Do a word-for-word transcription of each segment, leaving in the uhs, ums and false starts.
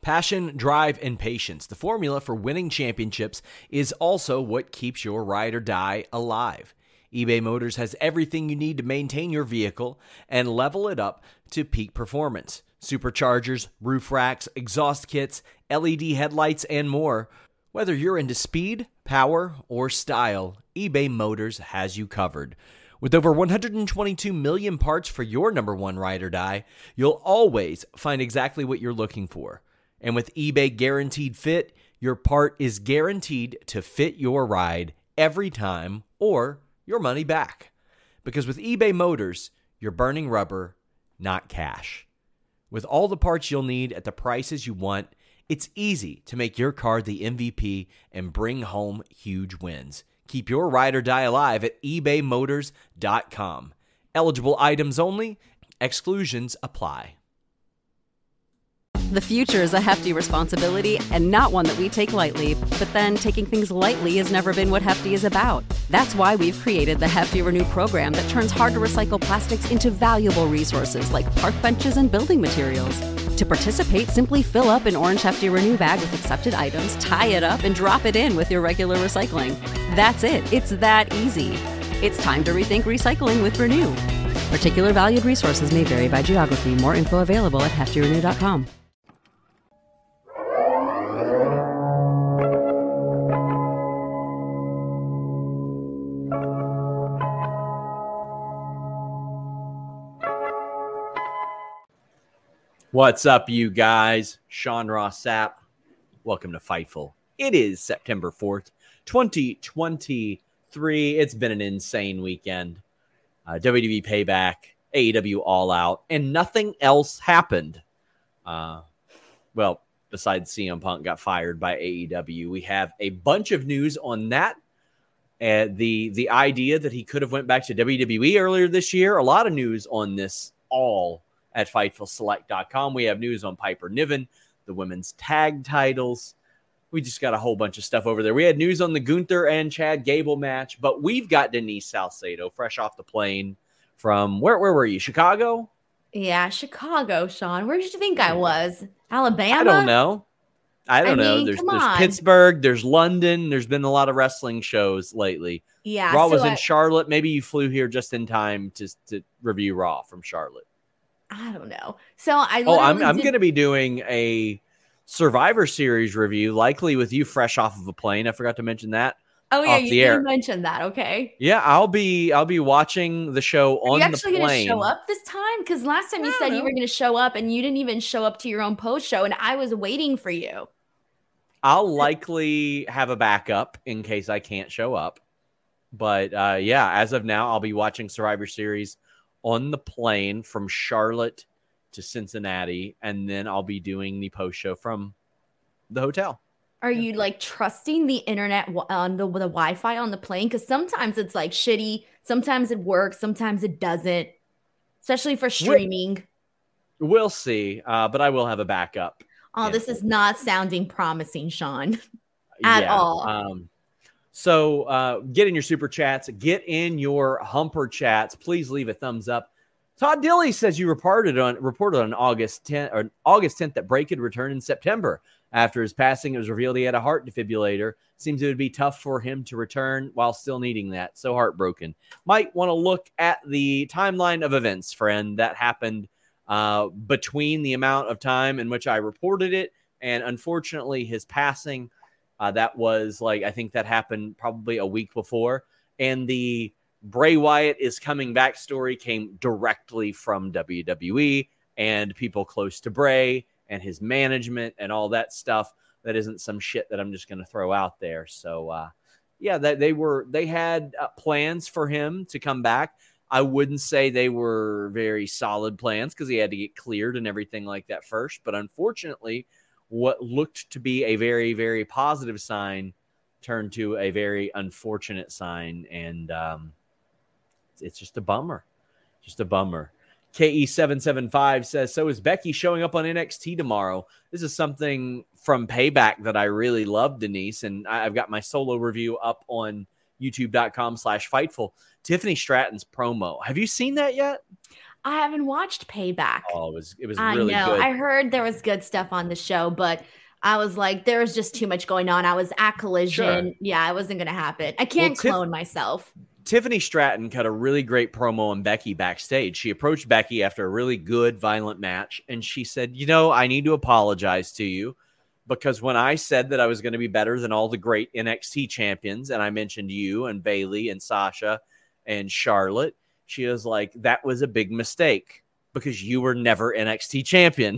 Passion, drive, and patience. The formula for winning championships is also what keeps your ride or die alive. eBay Motors has everything you need to maintain your vehicle and level it up to peak performance. Superchargers, roof racks, exhaust kits, L E D headlights, and more. Whether you're into speed, power, or style, eBay Motors has you covered. With over one hundred twenty-two million parts for your number one ride or die, you'll always find exactly what you're looking for. And with eBay Guaranteed Fit, your part is guaranteed to fit your ride every time or your money back. Because with eBay Motors, you're burning rubber, not cash. With all the parts you'll need at the prices you want, it's easy to make your car the M V P and bring home huge wins. Keep your ride or die alive at ebay motors dot com. Eligible items only. Exclusions apply. The future is a hefty responsibility and not one that we take lightly. But then taking things lightly has never been what Hefty is about. That's why we've created the Hefty Renew program that turns hard-to-recycle plastics into valuable resources like park benches and building materials. To participate, simply fill up an orange Hefty Renew bag with accepted items, tie it up, and drop it in with your regular recycling. That's it. It's that easy. It's time to rethink recycling with Renew. Particular valued resources may vary by geography. More info available at hefty renew dot com. What's up, you guys? Sean Ross Sapp. Welcome to Fightful. It is September fourth, twenty twenty-three. It's been an insane weekend. Uh, W W E Payback, A E W All Out, and nothing else happened. Uh, well, besides C M Punk got fired by A E W. We have a bunch of news on that. Uh, the, the idea that he could have went back to W W E earlier this year. A lot of news on this all at Fightful Select dot com. We have news on Piper Niven, the women's tag titles. We just got a whole bunch of stuff over there. We had news on the Gunther and Chad Gable match, but we've got Denise Salcedo fresh off the plane from, where Where were you, Chicago? Yeah, Chicago, Sean. Where did you think I was? Alabama? I don't know. I don't I know. mean, There's, come there's on. Pittsburgh, there's London, there's been a lot of wrestling shows lately. Yeah. Raw so was in I, Charlotte. Maybe you flew here just in time to, to review Raw from Charlotte. I don't know. So I Oh, I'm literally I'm did- going to be doing a Survivor Series review, likely with you fresh off of a plane. I forgot to mention that. Oh yeah, off you the air. did mention that. Okay. Yeah, I'll be I'll be watching the show Are on you the actually plane. going to show up this time? Because last time you I said don't you know. were going to show up, and you didn't even show up to your own post show, and I was waiting for you. I'll likely have a backup in case I can't show up. But uh, yeah, as of now, I'll be watching Survivor Series on the plane from Charlotte to Cincinnati, and then I'll be doing the post show from the hotel. Are you like trusting the internet w- on the, the Wi-Fi on the plane? Because sometimes it's like shitty, sometimes it works, sometimes it doesn't, especially for streaming. We'll see, uh, but I will have a backup. Oh, in this full. is not sounding promising, Sean. At Yeah, all. Um, so uh, get in your super chats, get in your humper chats. Please leave a thumbs up. Todd Dilly says you reported on reported on August tenth or August tenth that Bray could return in September. After his passing, it was revealed he had a heart defibrillator. Seems it would be tough for him to return while still needing that. So heartbroken. Might want to look at the timeline of events, friend, that happened uh, between the amount of time in which I reported it and unfortunately his passing. Uh, that was like, I think that happened probably a week before. And the Bray Wyatt is coming back story came directly from W W E and people close to Bray and his management and all that stuff. That isn't some shit that I'm just going to throw out there. So, uh, yeah, that they were, they had uh, plans for him to come back. I wouldn't say they were very solid plans because he had to get cleared and everything like that first. But unfortunately, what looked to be a very, very positive sign turned to a very unfortunate sign. And um, it's just a bummer. Just a bummer. K E seven seven five says, so is Becky showing up on N X T tomorrow? This is something from Payback that I really love, Denise. And I've got my solo review up on youtube.com slash Fightful. Tiffany Stratton's promo. Have you seen that yet? I haven't watched Payback. Oh, it was it was I really know. good. I heard there was good stuff on the show, but I was like, there was just too much going on. I was at Collision. Sure. Yeah, it wasn't going to happen. I can't Tiff- clone myself. Tiffany Stratton cut a really great promo on Becky backstage. She approached Becky after a really good, violent match, and she said, you know, I need to apologize to you because when I said that I was going to be better than all the great N X T champions, and I mentioned you and Bayley and Sasha and Charlotte, she was like, that was a big mistake because you were never N X T champion.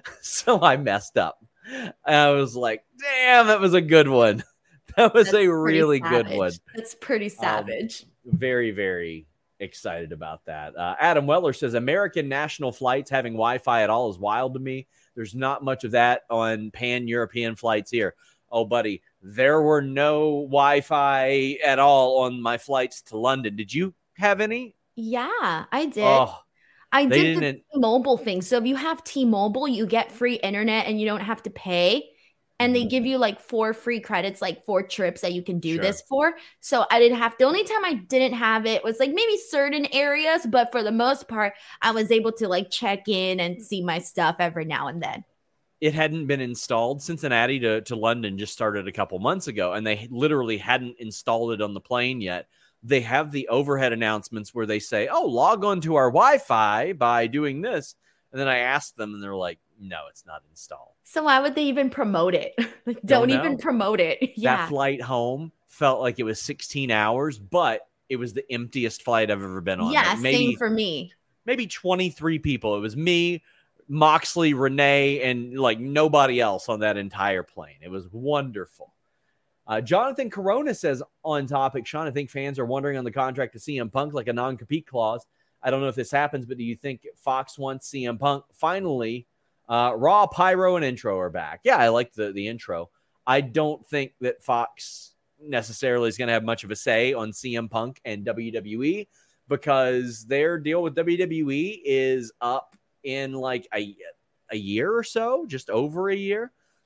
So I messed up. And I was like, damn, that was a good one. That was That's a really savage. good one. That's pretty savage. Um, very, very excited about that. Uh, Adam Weller says, American national flights having Wi-Fi at all is wild to me. There's not much of that on pan-European flights here. Oh, buddy, there were no Wi-Fi at all on my flights to London. Did you have any? Yeah, I did. Oh, I they did the didn't- T-Mobile thing. So if you have T-Mobile, you get free internet and you don't have to pay. And they Mhm. give you like four free credits, like four trips that you can do Sure. this for. So I didn't have, the only time I didn't have it was like maybe certain areas, but for the most part, I was able to like check in and see my stuff every now and then. It hadn't been installed. Cincinnati to, to London just started a couple months ago, and they literally hadn't installed it on the plane yet. They have the overhead announcements where they say, oh, log on to our Wi-Fi by doing this. And then I asked them, and they're like, no, it's not installed. So why would they even promote it? Like, don't Don't even know. promote it. Yeah. That flight home felt like it was sixteen hours, but it was the emptiest flight I've ever been on. Yeah, Like maybe, same for me. maybe twenty-three people. It was me, Moxley, Renee, and like nobody else on that entire plane. It was wonderful. Uh, Jonathan Corona says on topic, Sean, I think fans are wondering on the contract to C M Punk like a non-compete clause. I don't know if this happens, but do you think Fox wants C M Punk? Finally, uh, Raw, Pyro, and intro are back. Yeah, I like the, the intro. I don't think that Fox necessarily is going to have much of a say on C M Punk and W W E because their deal with W W E is up in like a, a year or so, just over a year.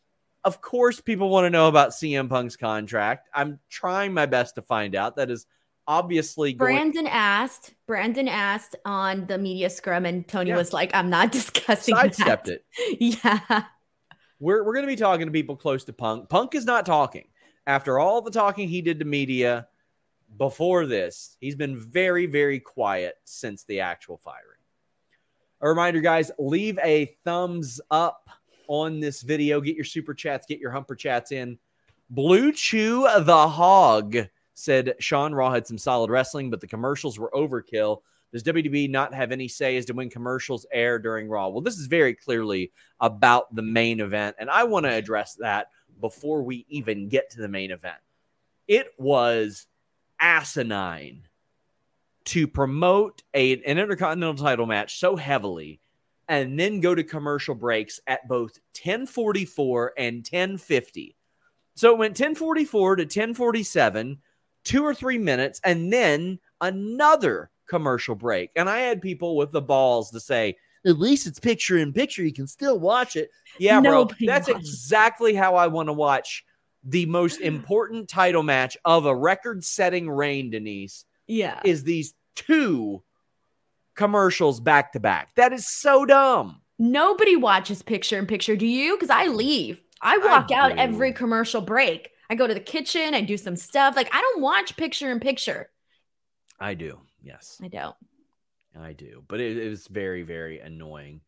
Of course, people want to know about C M Punk's contract. I'm trying my best to find out. That is obviously going- Brandon asked, Brandon asked on the media scrum, and Tony Yeah. was like, I'm not discussing sidestepped that. it. Yeah. We're, we're going to be talking to people close to Punk. Punk is not talking. After all the talking he did to media before this, he's been very, very quiet since the actual firing. A reminder, guys, leave a thumbs up on this video. Get your super chats, get your humper chats in. Blue Chew the Hog said Sean, Raw had some solid wrestling, but the commercials were overkill. Does W W E not have any say as to when commercials air during Raw? Well, this is very clearly about the main event, and I want to address that before we even get to the main event. It was asinine to promote a, an Intercontinental title match so heavily and then go to commercial breaks at both ten forty-four and ten fifty. So it went ten forty-four to ten forty-seven, two or three minutes, and then another commercial break. And I had people with the balls to say, at least it's picture in picture. You can still watch it. Yeah, bro, Nobody that's watches. exactly how I want to watch the most important title match of a record-setting reign, Denise, Yeah. is these two commercials back to back. That is so dumb. Nobody watches picture in picture. Do you? Because I leave. I walk I out do. every commercial break. I go to the kitchen. I do some stuff. Like, I don't watch picture in picture. I do. Yes, I don't. I do. But it, it was very, very annoying.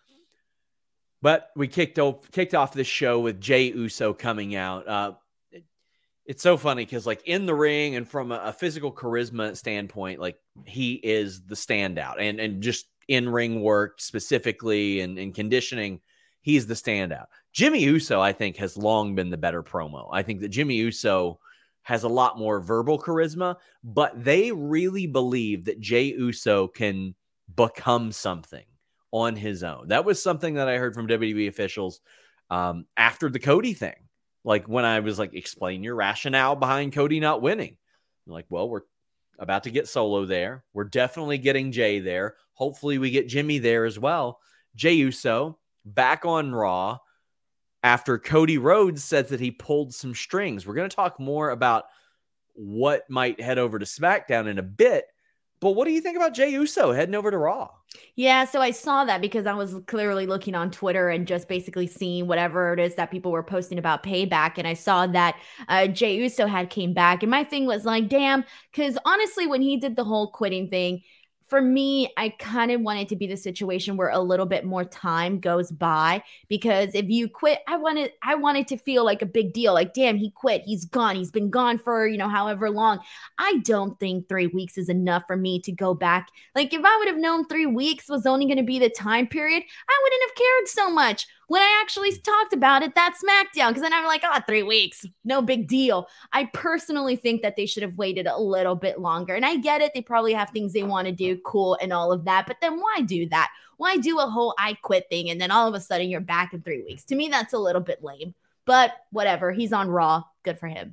But we kicked off, kicked off this show with Jey Uso coming out. Uh, it, it's so funny because, like, in the ring and from a, a physical charisma standpoint, like, he is the standout. And, and just in-ring work specifically and, and conditioning, he's the standout. Jimmy Uso, I think, has long been the better promo. I think that Jimmy Uso has a lot more verbal charisma, but they really believe that Jey Uso can become something on his own. That was something that I heard from W W E officials um, after the Cody thing. Like when I was like, explain your rationale behind Cody not winning. I'm like, well, we're about to get Solo there. We're definitely getting Jay there. Hopefully we get Jimmy there as well. Jey Uso back on Raw after Cody Rhodes says that he pulled some strings. We're going to talk more about what might head over to SmackDown in a bit, But what do you think about Jey Uso heading over to Raw? Yeah, so I saw that because I was clearly looking on Twitter and just basically seeing whatever it is that people were posting about Payback. And I saw that uh, Jey Uso had came back. And my thing was like, damn, because honestly, when he did the whole quitting thing, for me, I kind of wanted to be the situation where a little bit more time goes by, because if you quit, I wanted I wanted to feel like a big deal. Like, damn, he quit. He's gone. He's been gone for, you know, however long. I don't think three weeks is enough for me to go back. Like, if I would have known three weeks was only going to be the time period, I wouldn't have cared so much. When I actually talked about it, that SmackDown, because then I'm like, oh, three weeks, no big deal. I personally think that they should have waited a little bit longer. And I get it. They probably have things they want to do, cool, and all of that. But then why do that? Why do a whole I quit thing and then all of a sudden you're back in three weeks? To me, that's a little bit lame. But whatever. He's on Raw. Good for him.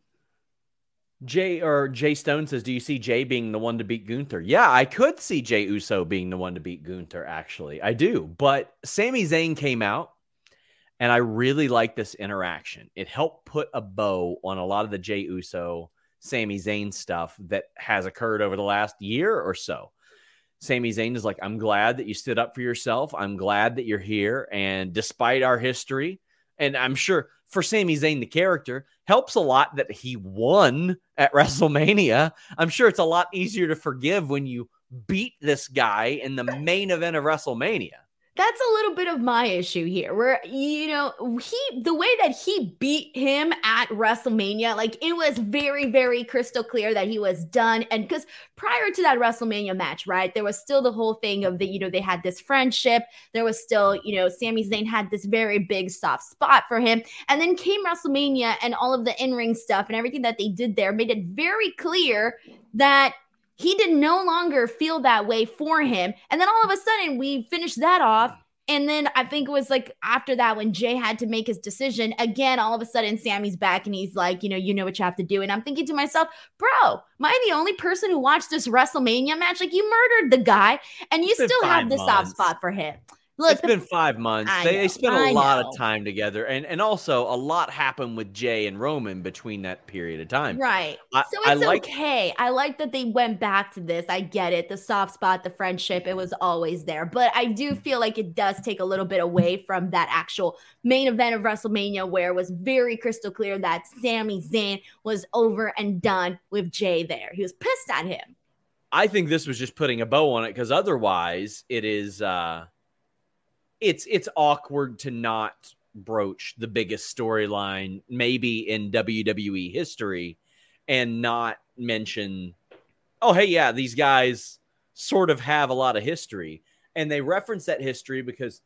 Jay or Jay Stone says, do you see Jay being the one to beat Gunther? Yeah, I could see Jey Uso being the one to beat Gunther, actually. I do. But Sami Zayn came out, and I really like this interaction. It helped put a bow on a lot of the Jey Uso, Sami Zayn stuff that has occurred over the last year or so. Sami Zayn is like, I'm glad that you stood up for yourself. I'm glad that you're here. And despite our history, and I'm sure for Sami Zayn, the character, helps a lot that he won at WrestleMania. I'm sure it's a lot easier to forgive when you beat this guy in the main event of WrestleMania. That's a little bit of my issue here, where, you know, he, the way that he beat him at WrestleMania, like, it was very, very crystal clear that he was done. And because prior to that WrestleMania match, right, there was still the whole thing of the, you know, they had this friendship. There was still, you know, Sami Zayn had this very big soft spot for him. And then came WrestleMania, and all of the in-ring stuff and everything that they did there made it very clear that he did no longer feel that way for him. And then all of a sudden we finished that off. And then I think it was like after that when Jay had to make his decision, again, all of a sudden Sammy's back and he's like, you know, you know what you have to do. And I'm thinking to myself, bro, am I the only person who watched this WrestleMania match? Like, you murdered the guy and you still have the soft spot for him. Look, it's the, been five months. I They, know, they spent a I lot know. of time together. And, and also a lot happened with Jay and Roman between that period of time. Right. I, so I it's like, okay. I like that they went back to this. I get it. The soft spot, the friendship, it was always there. But I do feel like it does take a little bit away from that actual main event of WrestleMania, where it was very crystal clear that Sami Zayn was over and done with Jay there. He was pissed at him. I think this was just putting a bow on it, because otherwise it is uh, it's it's awkward to not broach the biggest storyline maybe in W W E history and not mention, oh, hey, yeah, these guys sort of have a lot of history. And they reference that history because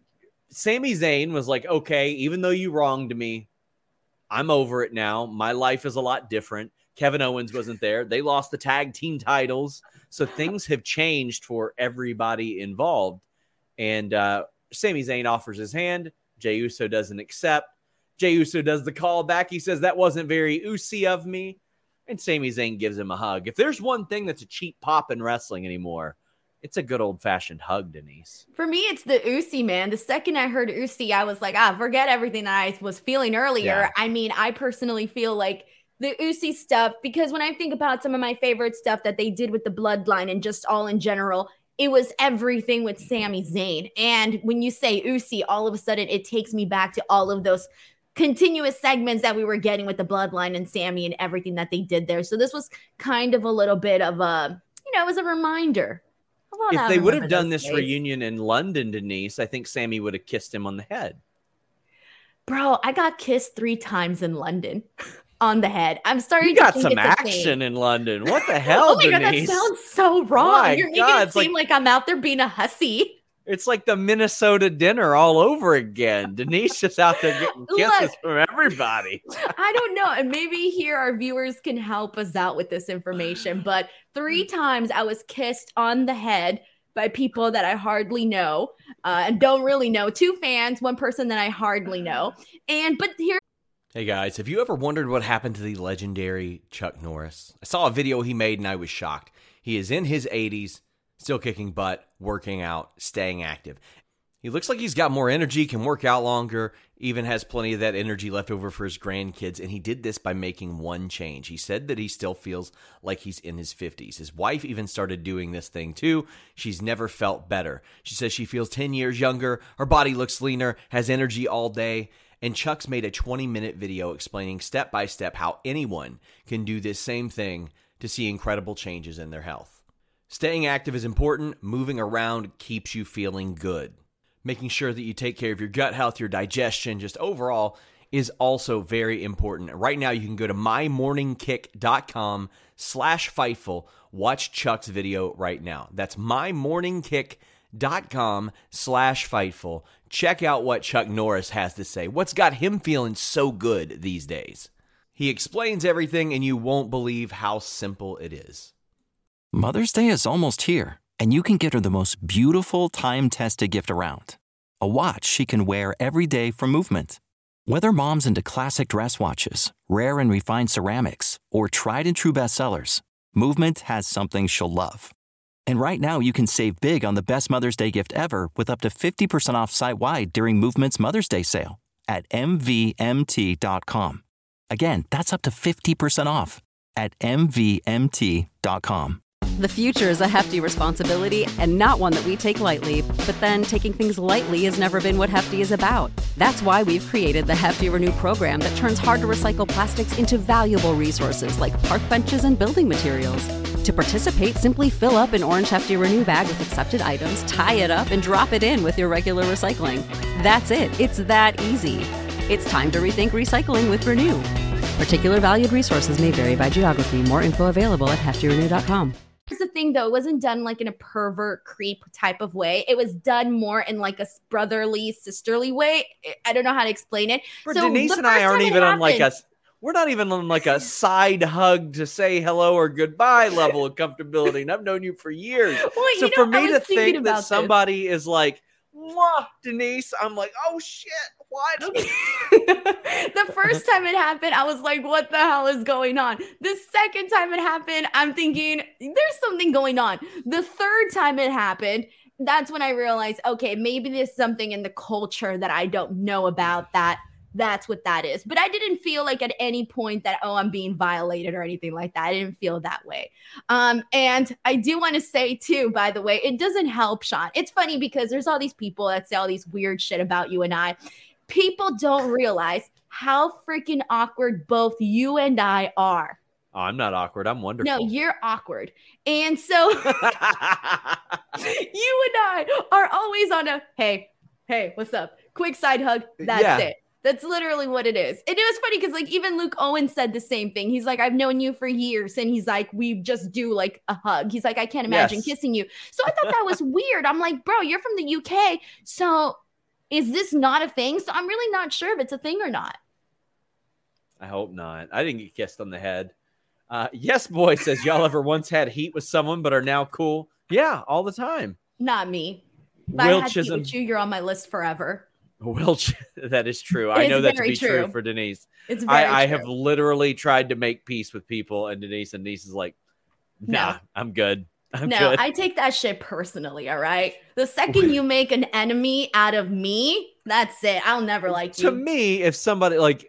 Sami Zayn was like, okay, even though you wronged me, I'm over it now. My life is a lot different. Kevin Owens wasn't there. They lost the tag team titles. So things have changed for everybody involved. And uh, Sami Zayn offers his hand. Jey Uso doesn't accept. Jey Uso does the call back. He says, that wasn't very Uso of me. And Sami Zayn gives him a hug. If there's one thing that's a cheap pop in wrestling anymore, it's a good old-fashioned hug, Denise. For me, it's the Uso, man. The second I heard Uso, I was like, ah, forget everything that I was feeling earlier. Yeah. I mean, I personally feel like the Uso stuff, because when I think about some of my favorite stuff that they did with the Bloodline and just all in general, it was everything with Sami Zayn. And when you say Uso, all of a sudden it takes me back to all of those continuous segments that we were getting with the Bloodline and Sami and everything that they did there. So this was kind of a little bit of a, you know, it was a reminder. If they would have done this days. reunion in London, Denise, I think Sami would have kissed him on the head. Bro, I got kissed three times in London. On the head. I'm starting you to got think some it's action in London. What the hell, oh my Denise? God, that sounds so wrong. My You're making God, it seem like, like I'm out there being a hussy. It's like the Minnesota dinner all over again. Denise just out there getting kisses Look, from everybody. I don't know. And maybe here our viewers can help us out with this information. But three times I was kissed on the head by people that I hardly know uh, and don't really know. Two fans, one person that I hardly know. And but here. Hey guys, have you ever wondered what happened to the legendary Chuck Norris? I saw a video he made and I was shocked. He is in his eighties, still kicking butt, working out, staying active. He looks like he's got more energy, can work out longer, even has plenty of that energy left over for his grandkids, and he did this by making one change. He said that he still feels like he's in his fifties. His wife even started doing this thing too. She's never felt better. She says she feels ten years younger, her body looks leaner, has energy all day, and Chuck's made a twenty-minute video explaining step by step how anyone can do this same thing to see incredible changes in their health. Staying active is important. Moving around keeps you feeling good. Making sure that you take care of your gut health, your digestion, just overall is also very important. Right now, you can go to mymorningkick.com slash Fightful. Watch Chuck's video right now. That's mymorningkick.com slash Fightful. Check out what Chuck Norris has to say. What's got him feeling so good these days? He explains everything, and you won't believe how simple it is. Mother's Day is almost here, and you can get her the most beautiful time-tested gift around. A watch she can wear every day for Movement. Whether mom's into classic dress watches, rare and refined ceramics, or tried-and-true bestsellers, Movement has something she'll love. And right now, you can save big on the best Mother's Day gift ever with up to fifty percent off site-wide during Movement's Mother's Day sale at m v m t dot com. Again, that's up to fifty percent off at m v m t dot com. The future is a hefty responsibility and not one that we take lightly. But then taking things lightly has never been what Hefty is about. That's why we've created the Hefty Renew program that turns hard-to-recycle plastics into valuable resources like park benches and building materials. To participate, simply fill up an orange Hefty Renew bag with accepted items, tie it up, and drop it in with your regular recycling. That's it. It's that easy. It's time to rethink recycling with Renew. Particular valued resources may vary by geography. More info available at hefty renew dot com. Here's the thing, though. It wasn't done like in a pervert creep type of way. It was done more in like a brotherly, sisterly way. I don't know how to explain it. For so Denise and I aren't even on like a, we're not even on like a side hug to say hello or goodbye level of comfortability. And I've known you for years. Well, so you know, for me to think that this. somebody is like, mwah, Denise, I'm like, oh shit, what? The first time it happened, I was like, what the hell is going on? The second time it happened, I'm thinking, there's something going on. The third time it happened, that's when I realized, okay, maybe there's something in the culture that I don't know about that. That's what that is. But I didn't feel like at any point that, oh, I'm being violated or anything like that. I didn't feel that way. Um, and I do want to say, too, by the way, it doesn't help, Sean. It's funny because there's all these people that say all these weird shit about you and I. People don't realize how freaking awkward both you and I are. Oh, I'm not awkward. I'm wonderful. No, you're awkward. And so you and I are always on a, hey, hey, what's up? Quick side hug. That's yeah. it. That's literally what it is. And it was funny because like even Luke Owen said the same thing. He's like, I've known you for years. And he's like, we just do like a hug. He's like, I can't imagine yes. kissing you. So I thought that was weird. I'm like, bro, you're from the U K. So is this not a thing? So I'm really not sure if it's a thing or not. I hope not. I didn't get kissed on the head. Uh, yes, boy says, y'all ever once had heat with someone but are now cool? Yeah, all the time. Not me. If Will I had Chisholm. heat with you, you're on my list forever. Will, that is true. I It's know that to very be true. true for Denise. It's very I, I true. have literally tried to make peace with people, and Denise and Denise is like, nah, No. I'm good. I'm no, good. I take that shit personally, all right? The second you make an enemy out of me, that's it. I'll never like you. To me, if somebody like,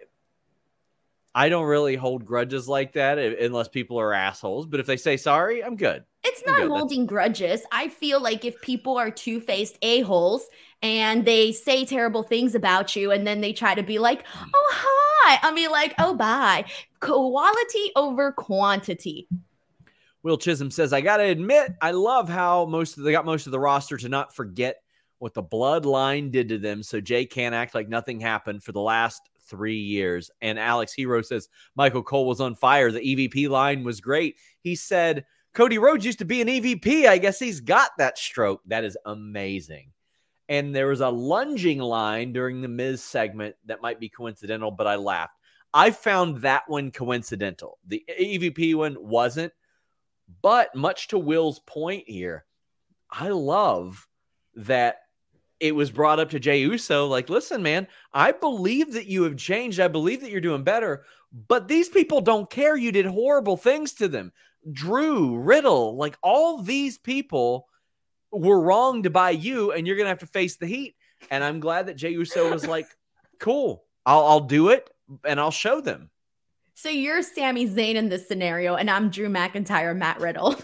I don't really hold grudges like that unless people are assholes. But if they say sorry, I'm good. It's I'm not good. holding grudges. I feel like if people are two-faced a-holes and they say terrible things about you and then they try to be like, oh, hi. I'll be like, oh, bye. Quality over quantity. Will Chisholm says, I got to admit, I love how most of they got most of the roster to not forget what the bloodline did to them. So Jay can't act like nothing happened for the last three years. And Alex Hero says, Michael Cole was on fire. The E V P line was great. He said, Cody Rhodes used to be an E V P. I guess he's got that stroke. That is amazing. And there was a lunging line during the Miz segment that might be coincidental, but I laughed. I found that one coincidental. The E V P one wasn't. But much to Will's point here, I love that it was brought up to Jey Uso. Like, listen, man, I believe that you have changed. I believe that you're doing better. But these people don't care. You did horrible things to them. Drew, Riddle, like all these people were wronged by you, and you're going to have to face the heat. And I'm glad that Jey Uso was like, cool. I'll I'll do it and I'll show them. So you're Sami Zayn in this scenario, and I'm Drew McIntyre, Matt Riddle.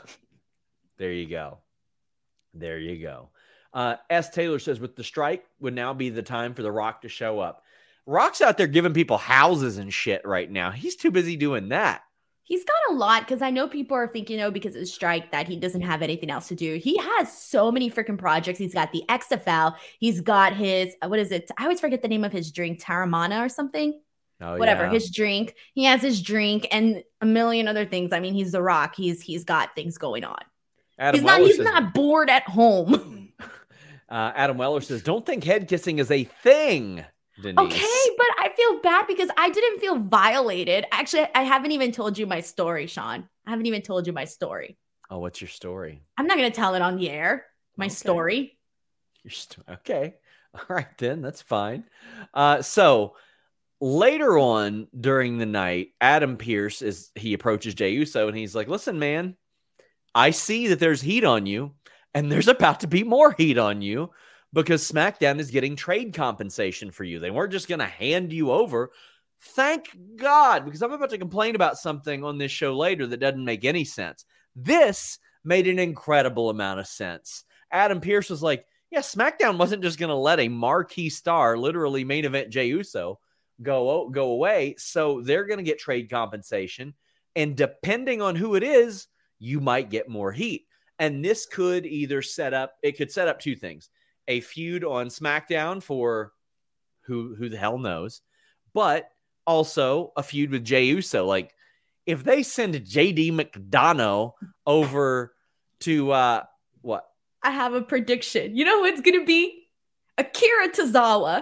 There you go. There you go. Uh, S. Taylor says, with the strike, would now be the time for The Rock to show up. Rock's out there giving people houses and shit right now. He's too busy doing that. He's got a lot, because I know people are thinking, oh, because of the strike that he doesn't have anything else to do. He has so many freaking projects. He's got the X F L. He's got his, what is it? I always forget the name of his drink, Taramana or something. Oh, Whatever, yeah. His drink. He has his drink and a million other things. I mean, he's The Rock. He's He's got things going on. Adam he's Weller not, he's says, not bored at home. uh, Adam Weller says, don't think head kissing is a thing, Denise. Okay, but I feel bad because I didn't feel violated. Actually, I haven't even told you my story, Sean. I haven't even told you my story. Oh, what's your story? I'm not going to tell it on the air. My okay. story. Your st- okay. All right, then. That's fine. Uh, so later on during the night, Adam Pearce, is he approaches Jey Uso and he's like, listen, man, I see that there's heat on you and there's about to be more heat on you because SmackDown is getting trade compensation for you. They weren't just going to hand you over. Thank God, because I'm about to complain about something on this show later that doesn't make any sense. This made an incredible amount of sense. Adam Pearce was like, yeah, SmackDown wasn't just going to let a marquee star, literally main event Jey Uso, go, go away. So they're going to get trade compensation. And depending on who it is, you might get more heat. And this could either set up, it could set up two things. A feud on SmackDown for who, who the hell knows, but also a feud with Jey Uso. Like, if they send J D McDonough over to, uh, what? I have a prediction. You know who it's going to be? Akira Tozawa.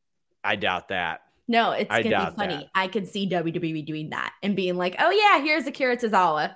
I doubt that. No, it's going to be funny. That. I can see W W E doing that and being like, oh, yeah, here's Akira Tozawa.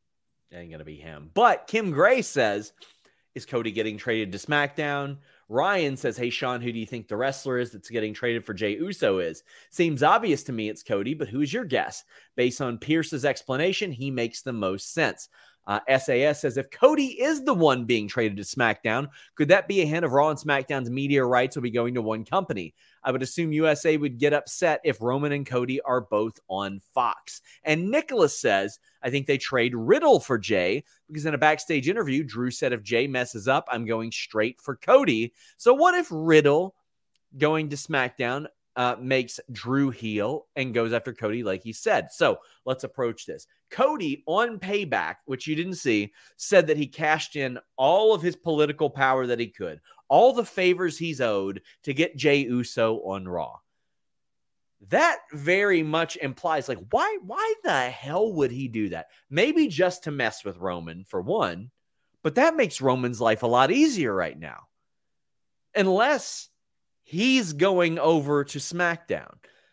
It ain't going to be him. But Kim Gray says, is Cody getting traded to SmackDown? Ryan says, hey, Sean, who do you think the wrestler is that's getting traded for Jey Uso is? Seems obvious to me it's Cody, but who's your guess? Based on Pierce's explanation, he makes the most sense. Uh, S A S says, if Cody is the one being traded to SmackDown, could that be a hint of Raw and SmackDown's media rights will be going to one company? I would assume U S A would get upset if Roman and Cody are both on Fox. And Nicholas says, I think they trade Riddle for Jey because in a backstage interview, Drew said if Jey messes up, I'm going straight for Cody. So what if Riddle going to SmackDown uh, makes Drew heel and goes after Cody like he said? So let's approach this. Cody on Payback, which you didn't see, said that he cashed in all of his political power that he could, all the favors he's owed to get Jey Uso on Raw. That very much implies, like, why, why the hell would he do that? Maybe just to mess with Roman, for one, but that makes Roman's life a lot easier right now. Unless he's going over to SmackDown.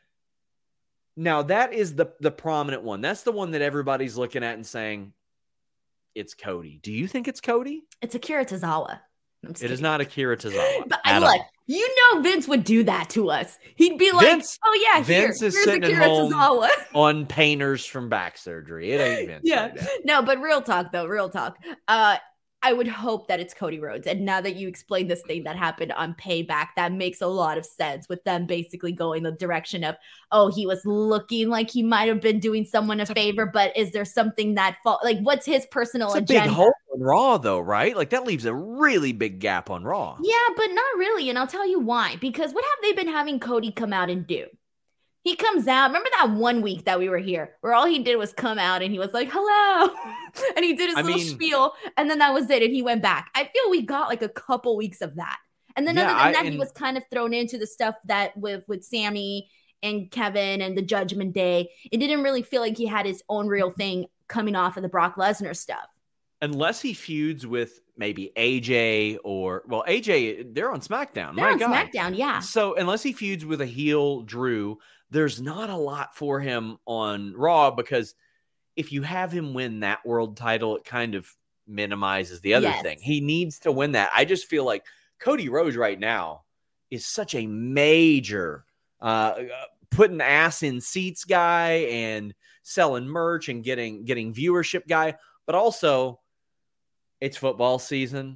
Now, that is the, the prominent one. That's the one that everybody's looking at and saying, it's Cody. Do you think it's Cody? It's Akira Tozawa. It is not Akira Tozawa. But look, all. You know Vince would do that to us. He'd be like, Vince, oh, yeah, here, Vince is here's sitting Akira at home Tozawa. on painters from back surgery. It ain't Vince. Yeah. Like that. No, but real talk, though, real talk. Uh, I would hope that it's Cody Rhodes. And now that you explained this thing that happened on Payback, that makes a lot of sense with them basically going the direction of, oh, he was looking like he might have been doing someone a favor, but is there something that, fa- like, what's his personal it's agenda? A big hole on Raw, though, right? Like, that leaves a really big gap on Raw. Yeah, but not really. And I'll tell you why. Because what have they been having Cody come out and do? He comes out. Remember that one week that we were here where all he did was come out and he was like, hello. And he did his I little mean, spiel. And then that was it. And he went back. I feel we got like a couple weeks of that. And then yeah, other than I, that, and, he was kind of thrown into the stuff that with, with Sammy and Kevin and the Judgment Day. It didn't really feel like he had his own real thing coming off of the Brock Lesnar stuff. Unless he feuds with maybe A J or, well, A J, they're on SmackDown. They're My on God. SmackDown, yeah. So unless he feuds with a heel Drew, there's not a lot for him on Raw because if you have him win that world title, it kind of minimizes the other yes. thing. He needs to win that. I just feel like Cody Rhodes right now is such a major uh, putting ass in seats guy and selling merch and getting getting viewership guy, but also it's football season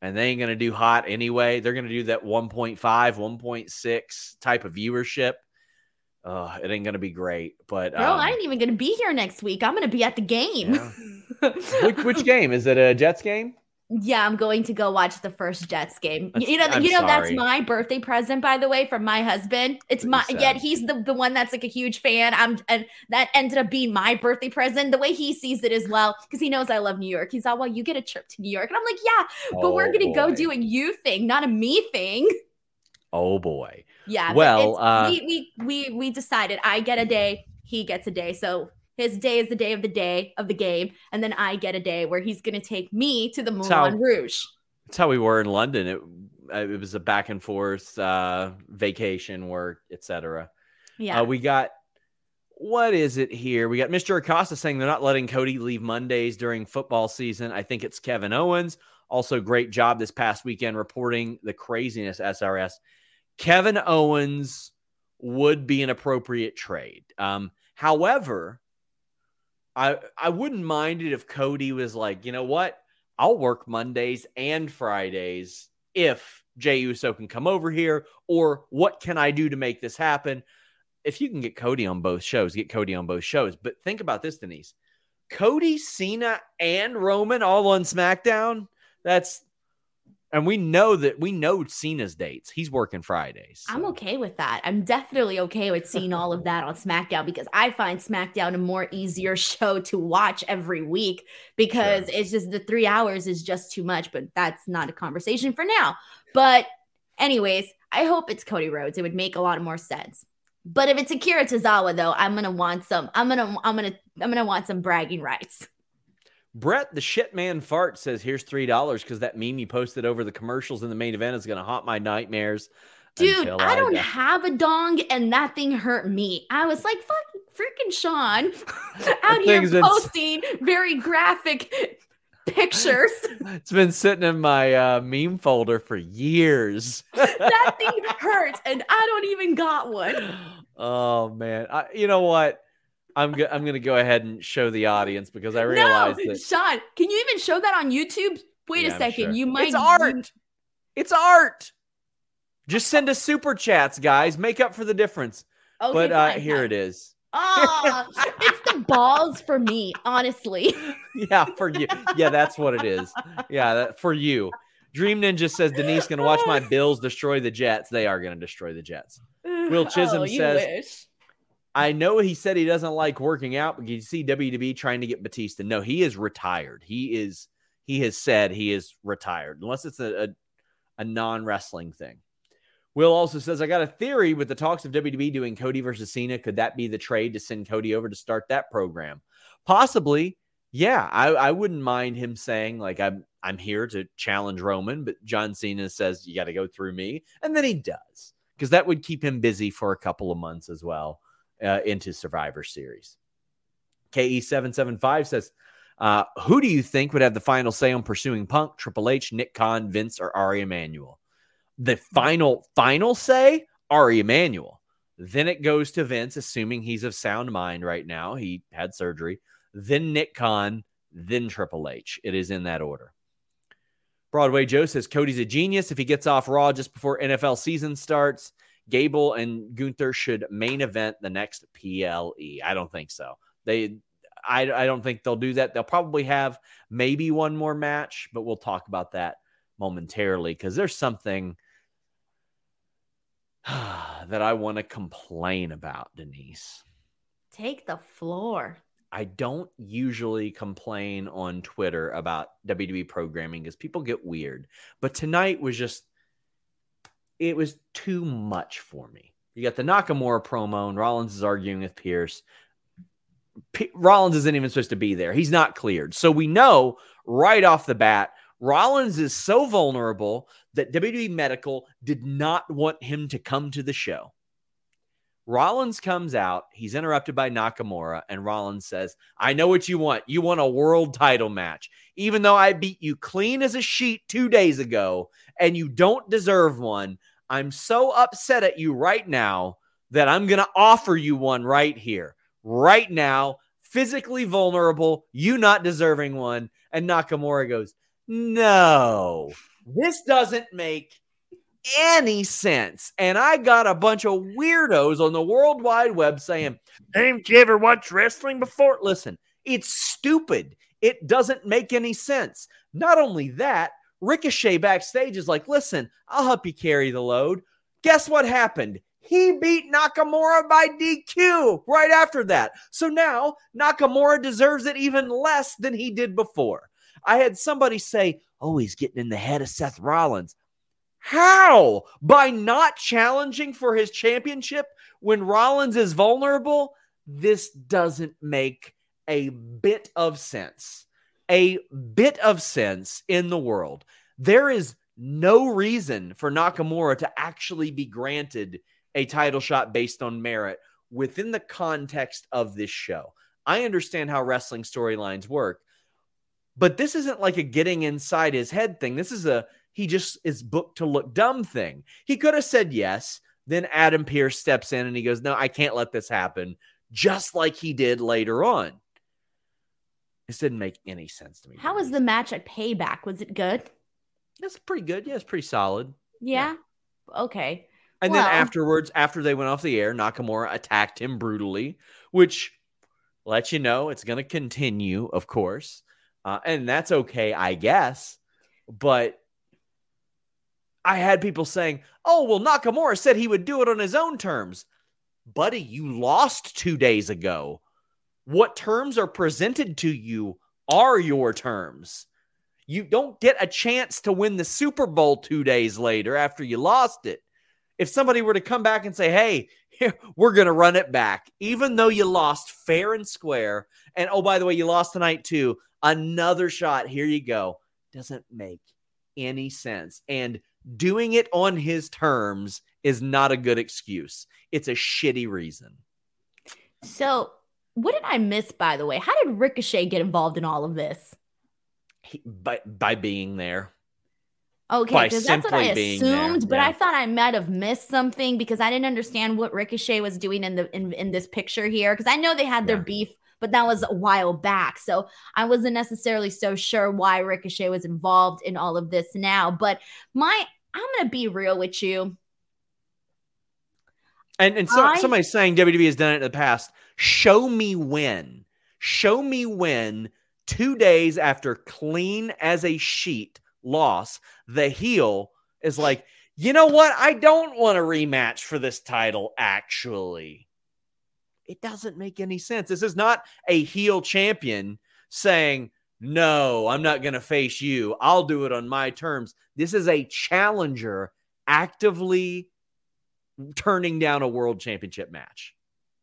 and they ain't going to do hot anyway. They're going to do that one point five, one point six type of viewership. Uh, it ain't going to be great. But Girl, um, I ain't even going to be here next week. I'm going to be at the game. Yeah. which, which game? Is it a Jets game? Yeah, I'm going to go watch the first Jets game. That's, you know, I'm you know that's sorry. my birthday present, by the way, from my husband. It's Pretty my sad. yet he's the, the one that's like a huge fan. I'm and that ended up being my birthday present. The way he sees it as well, because he knows I love New York. He's all, well, you get a trip to New York, and I'm like, yeah, but Oh, we're gonna boy. go do a you thing, not a me thing. Oh boy. Yeah. but Well, it's- uh, we we we we decided I get a day, he gets a day, so. His day is the day of the day of the game, and then I get a day where he's going to take me to the Moulin how- Rouge. That's how we were in London. It it was a back and forth uh, vacation, work, et cetera. Yeah. Uh, we got, what is it here? We got Mister Acosta saying they're not letting Cody leave Mondays during football season. I think it's Kevin Owens. Also, great job this past weekend reporting the craziness, S R S. Kevin Owens would be an appropriate trade. Um, however, I I wouldn't mind it if Cody was like, you know what? I'll work Mondays and Fridays if Jey Uso can come over here, or what can I do to make this happen? If you can get Cody on both shows, get Cody on both shows. But think about this, Denise. Cody, Cena, and Roman all on SmackDown. That's, and we know that we know Cena's dates. He's working Fridays. So. I'm okay with that. I'm definitely okay with seeing all of that on SmackDown because I find SmackDown a more easier show to watch every week because Sure. it's just the three hours is just too much, but that's not a conversation for now. But anyways, I hope it's Cody Rhodes. It would make a lot more sense. But if it's Akira Tozawa, though, I'm gonna want some. I'm gonna. I'm gonna. I'm gonna want some bragging rights. Brett, the shit man fart, says, here's three dollars because that meme you posted over the commercials in the main event is going to haunt my nightmares. Dude, until I don't die. have a dong, and that thing hurt me. I was like, fuck, freaking Sean out here thing's been- posting very graphic pictures. It's been sitting in my uh, meme folder for years. That thing hurts, and I don't even got one. Oh, man. I, you know what? I'm, go- I'm going to go ahead and show the audience because I No, realized that Sean, can you even show that on YouTube? Wait Yeah, a I'm second. sure. You might. It's art. It's art. Just send us super chats, guys. Make up for the difference. Okay, but uh, fine, here fine. it is. Oh, it's the balls for me, honestly. Yeah, for you. Yeah, that's what it is. Yeah, that, for you. Dream Ninja says Denise going to watch my Bills destroy the Jets. They are going to destroy the Jets. Will Chisholm Oh, you says, wish. I know he said he doesn't like working out, but you see W W E trying to get Batista. No, he is retired. He is. He has said he is retired, unless it's a, a, a non-wrestling thing. Will also says, I got a theory with the talks of W W E doing Cody versus Cena. Could that be the trade to send Cody over to start that program? Possibly. Yeah, I, I wouldn't mind him saying, like, I'm I'm here to challenge Roman, but John Cena says you got to go through me. And then he does, because that would keep him busy for a couple of months as well uh, into Survivor Series. K E seven seven five says, uh, who do you think would have the final say on pursuing Punk, Triple H, Nick Khan, Vince, or Ari Emanuel? The final, final say, Ari Emanuel. Then it goes to Vince, assuming he's of sound mind right now. He had surgery. Then Nick Khan, then Triple H. It is in that order. Broadway Joe says Cody's a genius. If he gets off Raw just before N F L season starts, Gable and Gunther should main event the next P L E. I don't think so. They, I, I don't think they'll do that. They'll probably have maybe one more match, but we'll talk about that momentarily because there's something that I want to complain about, Denise. Take the floor. I don't usually complain on Twitter about W W E programming because people get weird. But tonight was just, it was too much for me. You got the Nakamura promo and Rollins is arguing with Pierce. P- Rollins isn't even supposed to be there. He's not cleared. So we know right off the bat, Rollins is so vulnerable that W W E Medical did not want him to come to the show. Rollins comes out. He's interrupted by Nakamura, and Rollins says, I know what you want. You want a world title match. Even though I beat you clean as a sheet two days ago, and you don't deserve one, I'm so upset at you right now that I'm going to offer you one right here. Right now, physically vulnerable, you not deserving one. And Nakamura goes, no, This doesn't make any sense. And I got a bunch of weirdos on the World Wide Web saying, haven't you ever watched wrestling before? Listen, it's stupid. It doesn't make any sense. Not only that, Ricochet backstage is like, listen, I'll help you carry the load. Guess what happened? He beat Nakamura by D Q right after that. So now Nakamura deserves it even less than he did before. I had somebody say, oh, he's getting in the head of Seth Rollins. How? By not challenging for his championship when Rollins is vulnerable? This doesn't make a bit of sense. A bit of sense in the world. There is no reason for Nakamura to actually be granted a title shot based on merit within the context of this show. I understand how wrestling storylines work, but this isn't like a getting inside his head thing. This is a he just is booked to look dumb thing. He could have said yes. Then Adam Pearce steps in and he goes, no, I can't let this happen. Just like he did later on. This didn't make any sense to me. How was the match at Payback? Was it good? It's pretty good. Yeah, it's pretty solid. Yeah. yeah. Okay. And well, then afterwards, after they went off the air, Nakamura attacked him brutally, which lets you know it's going to continue, of course. Uh, and that's okay, I guess. But I had people saying, oh, well, Nakamura said he would do it on his own terms. Buddy, you lost two days ago. What terms are presented to you are your terms. You don't get a chance to win the Super Bowl two days later after you lost it. If somebody were to come back and say, hey, here, we're going to run it back, even though you lost fair and square, and oh, by the way, you lost tonight too, another shot, here you go, doesn't make any sense. And doing it on his terms is not a good excuse. It's a shitty reason. So what did I miss, by the way? How did Ricochet get involved in all of this? He, by, by being there. Okay, because that's what I assumed, but yeah. I thought I might have missed something because I didn't understand what Ricochet was doing in the in, in this picture here. Because I know they had their yeah. beef, but that was a while back. So I wasn't necessarily so sure why Ricochet was involved in all of this now. But my, I'm going to be real with you. And and so, I, somebody's saying W W E has done it in the past. Show me when. Show me when two days after clean as a sheet loss, the heel is like, you know what? I don't want a rematch for this title, actually. It doesn't make any sense. This is not a heel champion saying, no, I'm not going to face you. I'll do it on my terms. This is a challenger actively turning down a world championship match.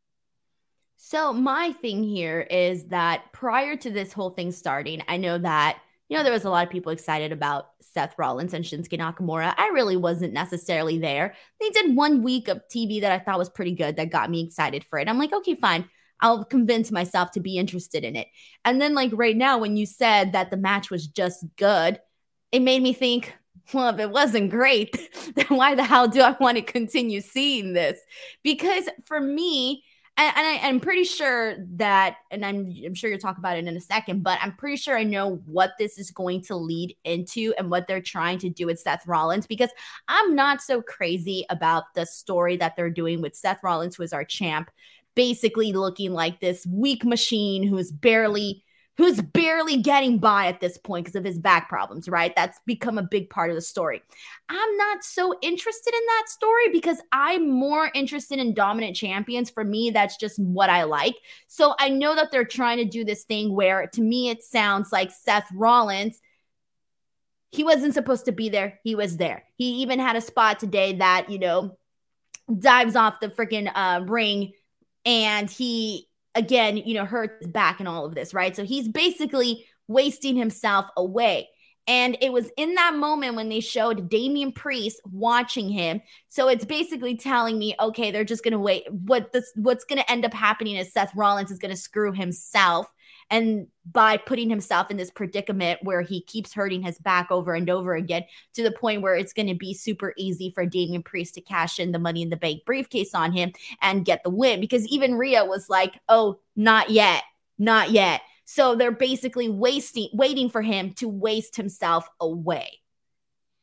So my thing here is that prior to this whole thing starting, I know that, you know, there was a lot of people excited about Seth Rollins and Shinsuke Nakamura. I really wasn't necessarily there. They did one week of T V that I thought was pretty good that got me excited for it. I'm like, okay, fine. I'll convince myself to be interested in it. And then like right now, when you said that the match was just good, it made me think, well, if it wasn't great, then why the hell do I want to continue seeing this? Because for me, and, and I, I'm pretty sure that, and I'm, I'm sure you'll talk about it in a second, but I'm pretty sure I know what this is going to lead into and what they're trying to do with Seth Rollins, because I'm not so crazy about the story that they're doing with Seth Rollins, who is our champ, basically looking like this weak machine who's barely who's barely getting by at this point because of his back problems, right? That's become a big part of the story. I'm not so interested in that story because I'm more interested in dominant champions. For me, that's just what I like. So I know that they're trying to do this thing where, to me, it sounds like Seth Rollins, he wasn't supposed to be there. He was there. He even had a spot today that, you know, dives off the freaking uh, ring, and he, again, you know, hurt his back and all of this, right? So he's basically wasting himself away. And it was in that moment when they showed Damian Priest watching him. So it's basically telling me, okay, they're just going to wait. What this, what's going to end up happening is Seth Rollins is going to screw himself. And by putting himself in this predicament where he keeps hurting his back over and over again, to the point where it's going to be super easy for Damian Priest to cash in the Money in the Bank briefcase on him and get the win. Because even Rhea was like, oh, not yet, not yet. So they're basically wasting, waiting for him to waste himself away.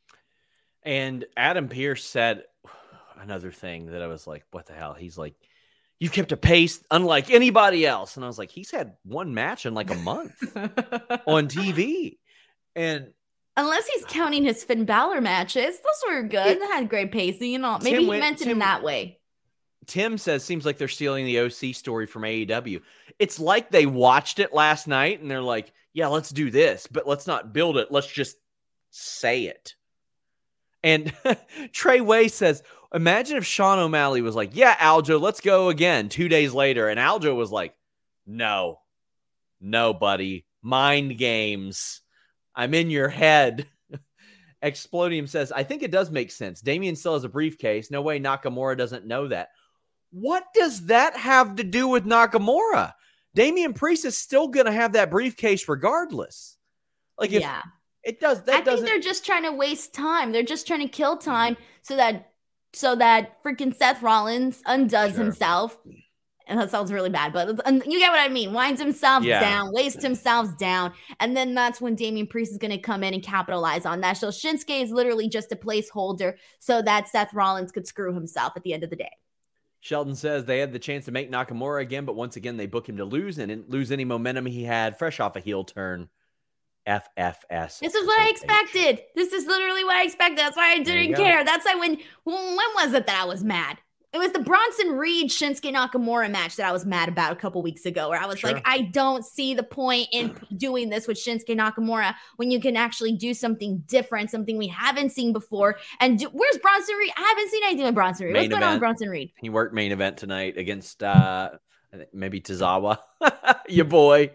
And Adam Pearce said another thing that I was like, what the hell? He's like, you kept a pace unlike anybody else. And I was like, he's had one match in like a month on T V. And unless he's counting his Finn Balor matches, those were good. It, they had great pacing, you know. Maybe Tim he went, meant it Tim, in that way. Tim says, seems like they're stealing the O C story from A E W. It's like they watched it last night and they're like, yeah, let's do this, but let's not build it. Let's just say it. And Trey Way says, imagine if Sean O'Malley was like, yeah, Aljo, let's go again two days later. And Aljo was like, no, no, buddy. Mind games. I'm in your head. Explodium says, I think it does make sense. Damian still has a briefcase. No way Nakamura doesn't know that. What does that have to do with Nakamura? Damian Priest is still going to have that briefcase regardless. Like, if yeah. It does. That I think they're just trying to waste time. They're just trying to kill time so that so that freaking Seth Rollins undoes sure. himself. And that sounds really bad, but you get what I mean. Winds himself yeah. down, wastes himself down. And then that's when Damian Priest is going to come in and capitalize on that. So Shinsuke is literally just a placeholder so that Seth Rollins could screw himself at the end of the day. Sheldon says they had the chance to make Nakamura again, but once again, they book him to lose and didn't lose any momentum he had fresh off a heel turn. F F S. This is what I expected. This is literally what I expected. That's why I didn't care. That's why when, when was it that I was mad? It was the Bronson Reed Shinsuke Nakamura match that I was mad about a couple weeks ago, where I was sure. like, I don't see the point in doing this with Shinsuke Nakamura when you can actually do something different, something we haven't seen before. And do, where's Bronson Reed? I haven't seen anything with Bronson Reed. Main What's going event. on with Bronson Reed? He worked main event tonight against uh, maybe Tozawa, your boy.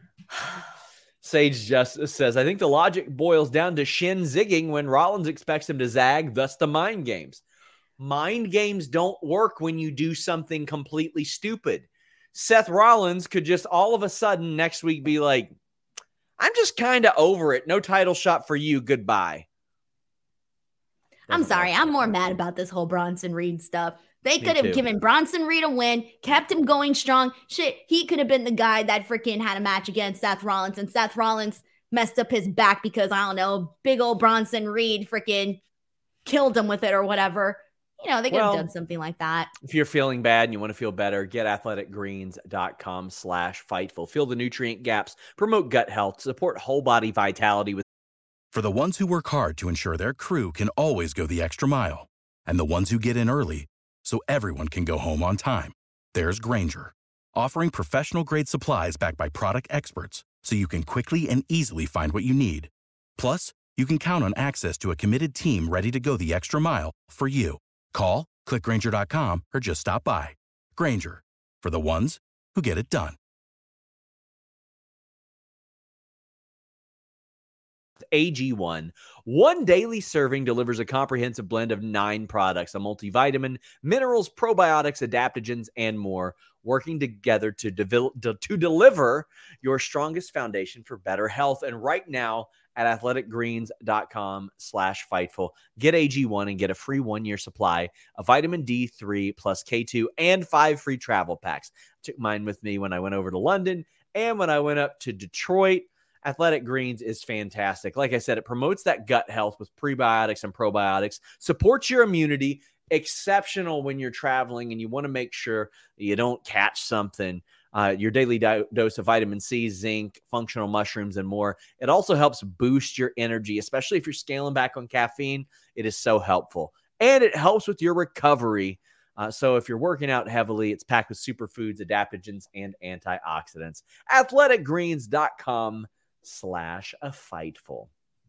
Sage Justice says, I think the logic boils down to Shin zigging when Rollins expects him to zag, thus the mind games. Mind games don't work when you do something completely stupid. Seth Rollins could just all of a sudden next week be like, I'm just kind of over it. No title shot for you. Goodbye. I'm sorry. I'm more mad about this whole Bronson Reed stuff. They could have given Bronson Reed a win, kept him going strong. Shit, he could have been the guy that freaking had a match against Seth Rollins, and Seth Rollins messed up his back because, I don't know, big old Bronson Reed freaking killed him with it or whatever. You know, they could well, have done something like that. If you're feeling bad and you want to feel better, get athleticgreens.com slash Fightful. Fill the nutrient gaps, promote gut health, support whole body vitality. with. For the ones who work hard to ensure their crew can always go the extra mile, and the ones who get in early so everyone can go home on time, there's Grainger, offering professional-grade supplies backed by product experts so you can quickly and easily find what you need. Plus, you can count on access to a committed team ready to go the extra mile for you. Call, click Grainger dot com, or just stop by. Grainger, for the ones who get it done. A G one. One daily serving delivers a comprehensive blend of nine products, a multivitamin, minerals, probiotics, adaptogens, and more, working together to, devel- to deliver your strongest foundation for better health. And right now at athleticgreens.com slash Fightful, get A G one and get a free one-year supply of vitamin D three plus K two and five free travel packs. I took mine with me when I went over to London and when I went up to Detroit. Athletic Greens is fantastic. Like I said, it promotes that gut health with prebiotics and probiotics, supports your immunity, exceptional when you're traveling and you want to make sure you don't catch something. Uh, your daily di- dose of vitamin C, zinc, functional mushrooms, and more. It also helps boost your energy, especially if you're scaling back on caffeine. It is so helpful. And it helps with your recovery. Uh, so if you're working out heavily, it's packed with superfoods, adaptogens, and antioxidants. athleticgreens.com slash a Fightful.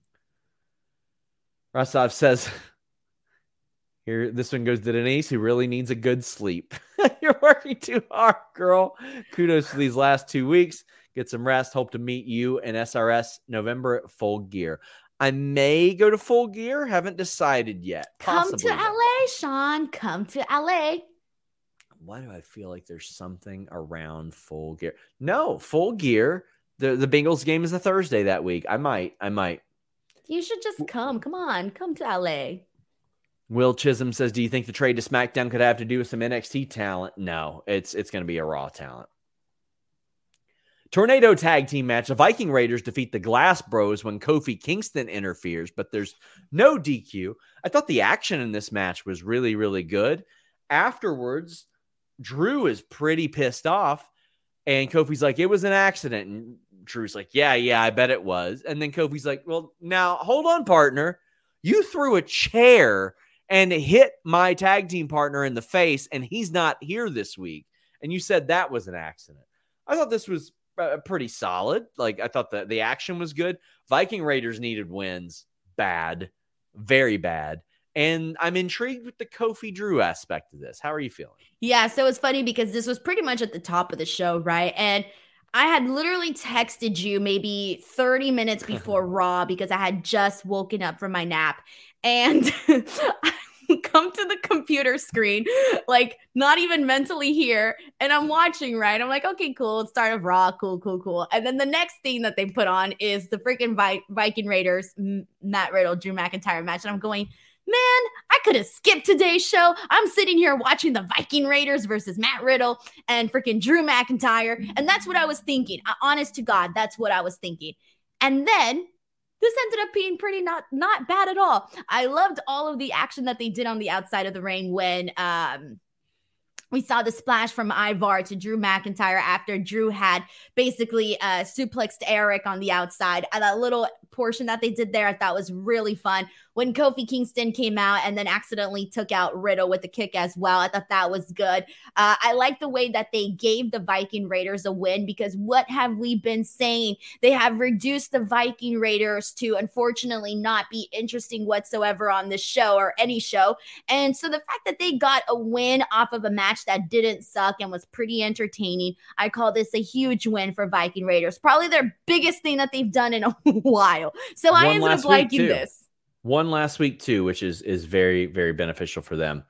Rostov says, here, this one goes to Denise, who really needs a good sleep. You're working too hard, girl. Kudos for these last two weeks. Get some rest. Hope to meet you in S R S November at Full Gear. I may go to Full Gear. Haven't decided yet. Possibly. Come to L A, Sean. Come to L A. Why do I feel like there's something around Full Gear? No, Full Gear. The, the Bengals game is a Thursday that week. I might. I might. You should just come. Come on. Come to L A. Will Chisholm says, do you think the trade to SmackDown could have to do with some N X T talent? No, it's it's going to be a Raw talent. Tornado tag team match. The Viking Raiders defeat the Glass Bros when Kofi Kingston interferes, but there's no D Q. I thought the action in this match was really, really good. Afterwards, Drew is pretty pissed off, and Kofi's like, it was an accident. And Drew's like, yeah, yeah, I bet it was. And then Kofi's like, well, now hold on, partner. You threw a chair and hit my tag team partner in the face, and he's not here this week. And you said that was an accident. I thought this was uh, pretty solid. Like, I thought the, the action was good. Viking Raiders needed wins. Bad. Very bad. And I'm intrigued with the Kofi Drew aspect of this. How are you feeling? Yeah, so it's funny because this was pretty much at the top of the show, right? And I had literally texted you maybe thirty minutes before Raw because I had just woken up from my nap. And I come to the computer screen, like not even mentally here. And I'm watching, right? I'm like, okay, cool. It's start of Raw. Cool, cool, cool. And then the next thing that they put on is the freaking Vi- Viking Raiders, M- Matt Riddle, Drew McIntyre match. And I'm going, man, I could have skipped today's show. I'm sitting here watching the Viking Raiders versus Matt Riddle and freaking Drew McIntyre. And that's what I was thinking. Honest to God, that's what I was thinking. And then this ended up being pretty not, not bad at all. I loved all of the action that they did on the outside of the ring when um, we saw the splash from Ivar to Drew McIntyre after Drew had basically uh, suplexed Eric on the outside. And that little portion that they did there, I thought was really fun. When Kofi Kingston came out and then accidentally took out Riddle with a kick as well, I thought that was good. Uh, I like the way that they gave the Viking Raiders a win because what have we been saying? They have reduced the Viking Raiders to, unfortunately, not be interesting whatsoever on this show or any show. And so the fact that they got a win off of a match that didn't suck and was pretty entertaining, I call this a huge win for Viking Raiders. Probably their biggest thing that they've done in a while. So One I ended up liking this. One last week too, which is is very, very beneficial for them.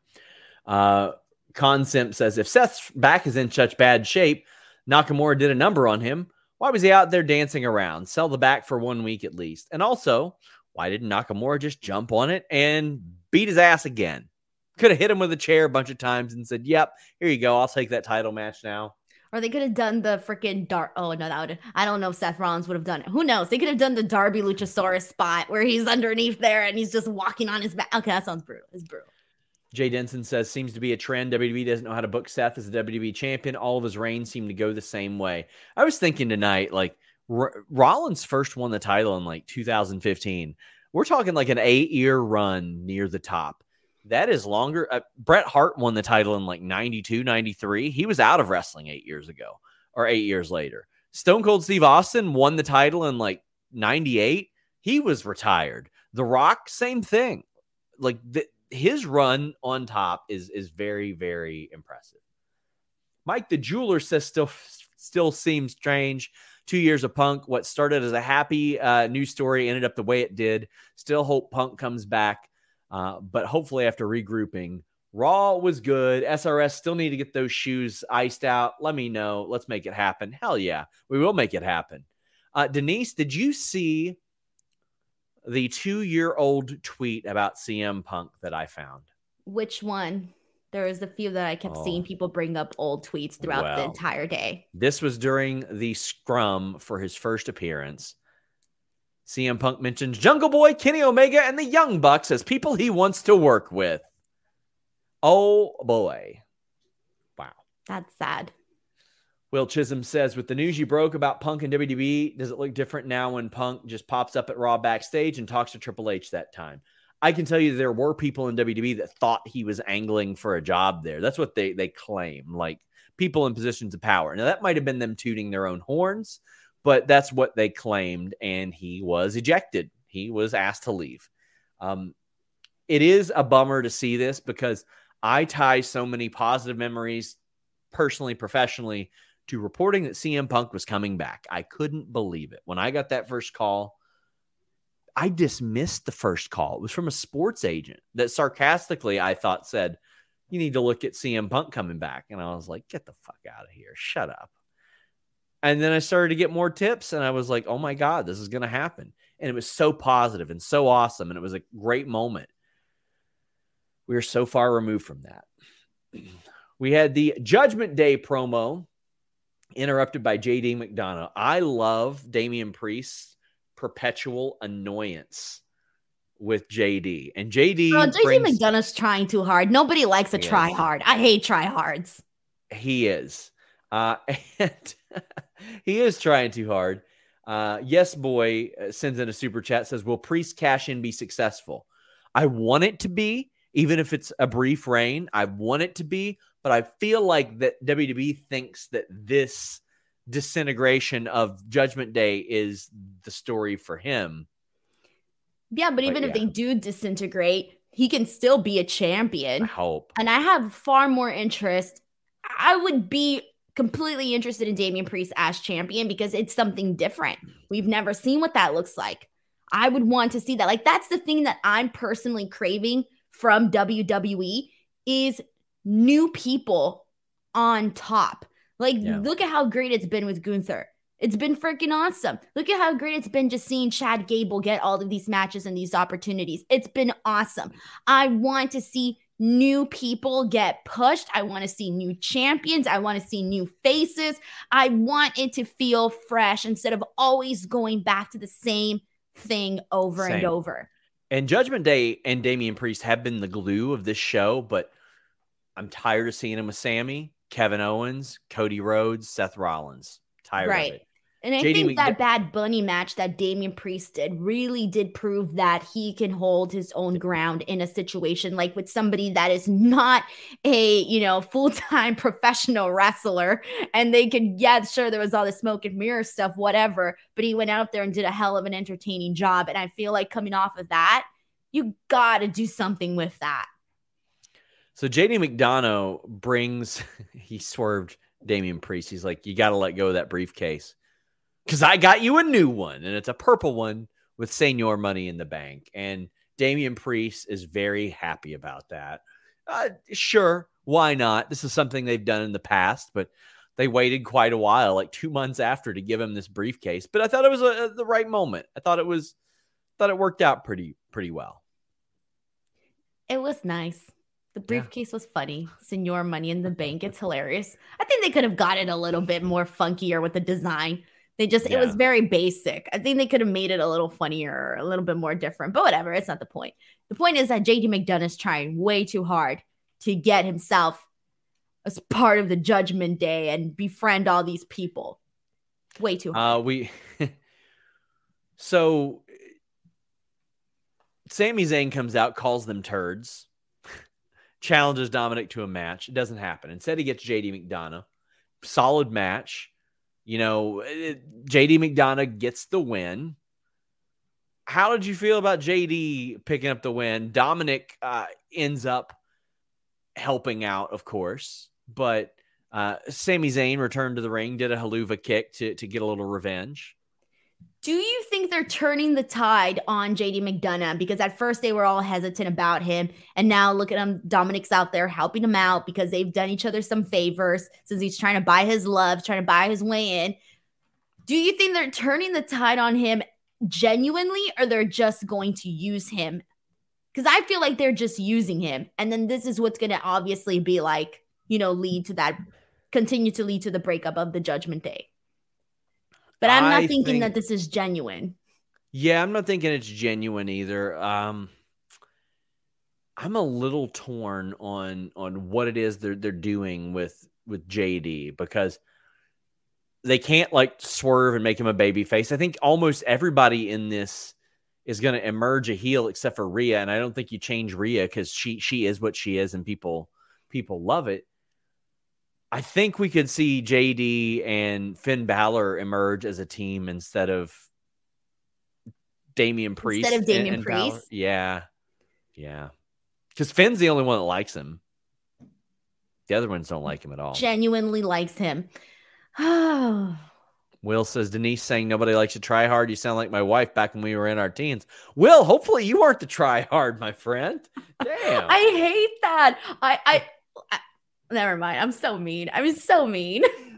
Uh, Consimp says, if Seth's back is in such bad shape, Nakamura did a number on him. Why was he out there dancing around? Sell the back for one week at least. And also, why didn't Nakamura just jump on it and beat his ass again? Could have hit him with a chair a bunch of times and said, yep, here you go. I'll take that title match now. Or they could have done the freaking Dar. Oh, no, that would. I don't know if Seth Rollins would have done it. Who knows? They could have done the Darby Luchasaurus spot where he's underneath there and he's just walking on his back. Okay, that sounds brutal. It's brutal. Jay Denson says, seems to be a trend. W W E doesn't know how to book Seth as a W W E champion. All of his reigns seem to go the same way. I was thinking tonight, like, R- Rollins first won the title in like two thousand fifteen. We're talking like an eight-year run near the top. That is longer. Uh, Bret Hart won the title in like ninety-two, ninety-three. He was out of wrestling eight years ago or eight years later. Stone Cold Steve Austin won the title in like ninety-eight. He was retired. The Rock, same thing. Like the, his run on top is, is very, very impressive. Mike the Jeweler says still, still seems strange. Two years of Punk, what started as a happy uh, news story ended up the way it did. Still hope Punk comes back. Uh, but hopefully after regrouping, Raw was good. S R S still need to get those shoes iced out. Let me know. Let's make it happen. Hell yeah. We will make it happen. Uh, Denise, did you see the two-year-old tweet about C M Punk that I found? Which one? There was a few that I kept oh. seeing people bring up old tweets throughout well, the entire day. This was during the scrum for his first appearance. C M Punk mentions Jungle Boy, Kenny Omega, and the Young Bucks as people he wants to work with. Oh, boy. Wow. That's sad. Will Chisholm says, with the news you broke about Punk and W W E, does it look different now when Punk just pops up at Raw backstage and talks to Triple H that time? I can tell you there were people in W W E that thought he was angling for a job there. That's what they, they claim, like people in positions of power. Now, that might have been them tooting their own horns, but that's what they claimed, and he was ejected. He was asked to leave. Um, it is a bummer to see this because I tie so many positive memories, personally, professionally, to reporting that C M Punk was coming back. I couldn't believe it. When I got that first call, I dismissed the first call. It was from a sports agent that sarcastically, I thought, said, you need to look at C M Punk coming back. And I was like, get the fuck out of here. Shut up. And then I started to get more tips, and I was like, oh, my God, this is going to happen. And it was so positive and so awesome, and it was a great moment. We are so far removed from that. We had the Judgment Day promo interrupted by J D McDonough. I love Damian Priest's perpetual annoyance with J D. And J D Bro, J D brings, McDonough's trying too hard. Nobody likes a He try is. hard. I hate try hards. He is. Uh, and he is trying too hard. Uh, yes, boy sends in a super chat, says, will Priest cash in be successful? I want it to be, even if it's a brief reign. I want it to be, but I feel like that W W E thinks that this disintegration of Judgment Day is the story for him. Yeah, but even But if yeah. they do disintegrate, he can still be a I champion. hope. And I have far more interest. I would be completely interested in Damian Priest as champion because it's something different. We've never seen what that looks like. I would want to see that. Like, that's the thing that I'm personally craving from W W E is new people on top. Like, Yeah. look at how great it's been with Gunther. It's been freaking awesome. Look at how great it's been just seeing Chad Gable get all of these matches and these opportunities. It's been awesome. I want to see new people get pushed. I want to see new champions. I want to see new faces. I want it to feel fresh instead of always going back to the same thing over Same. and over. And Judgment Day and Damian Priest have been the glue of this show, but I'm tired of seeing him with Sammy, Kevin Owens, Cody Rhodes, Seth Rollins. Tired Right. of it. And I J D think McD- that Bad Bunny match that Damian Priest did really did prove that he can hold his own ground in a situation like with somebody that is not a, you know, full-time professional wrestler. And they could, yeah, sure, there was all the smoke and mirror stuff, whatever, but he went out there and did a hell of an entertaining job. And I feel like coming off of that, you got to do something with that. So J D McDonough brings, he swerved Damian Priest. He's like, you got to let go of that briefcase because I got you a new one, and it's a purple one with Senior Money in the Bank. And Damian Priest is very happy about that. Uh, sure, why not? This is something they've done in the past, but they waited quite a while, like two months after, to give him this briefcase. But I thought it was a, a, the right moment. I thought it was, thought it worked out pretty, pretty well. It was nice. The briefcase yeah. was funny. Senior Money in the Bank. It's hilarious. I think they could have got it a little bit more funkier with the design. They just, yeah. it was very basic. I think they could have made it a little funnier, a little bit more different, but whatever. It's not the point. The point is that J D McDonough is trying way too hard to get himself as part of the Judgment Day and befriend all these people. Way too hard. Uh, we, so Sami Zayn comes out, calls them turds, challenges Dominic to a match. It doesn't happen. Instead, he gets J D McDonough. Solid match. You know, it, J D McDonough gets the win. How did you feel about J D picking up the win? Dominic uh, ends up helping out, of course, but uh, Sami Zayn returned to the ring, did a haluva kick to, to get a little revenge. Do you think they're turning the tide on J D McDonough? Because at first they were all hesitant about him. And now look at him. Dominic's out there helping him out because they've done each other some favors since he's trying to buy his love, trying to buy his way in. Do you think they're turning the tide on him genuinely, or they're just going to use him? Because I feel like they're just using him. And then this is what's going to obviously be like, you know, lead to that, continue to lead to the breakup of the Judgment Day. But I'm not I thinking think, that this is genuine. Yeah, I'm not thinking it's genuine either. Um, I'm a little torn on on what it is they're they're doing with with J D, because they can't like swerve and make him a baby face. I think almost everybody in this is going to emerge a heel except for Rhea, and I don't think you change Rhea because she she is what she is, and people people love it. I think we could see J D and Finn Balor emerge as a team instead of Damian Priest. Instead of Damian and, and Priest? Balor. Yeah. Yeah. Because Finn's the only one that likes him. The other ones don't like him at all. Genuinely likes him. Will says, Denise saying nobody likes to try hard. You sound like my wife back when we were in our teens. Will, hopefully you weren't the try hard, my friend. Damn. I hate that. I, I, I Never mind. I'm so mean. I'm so mean.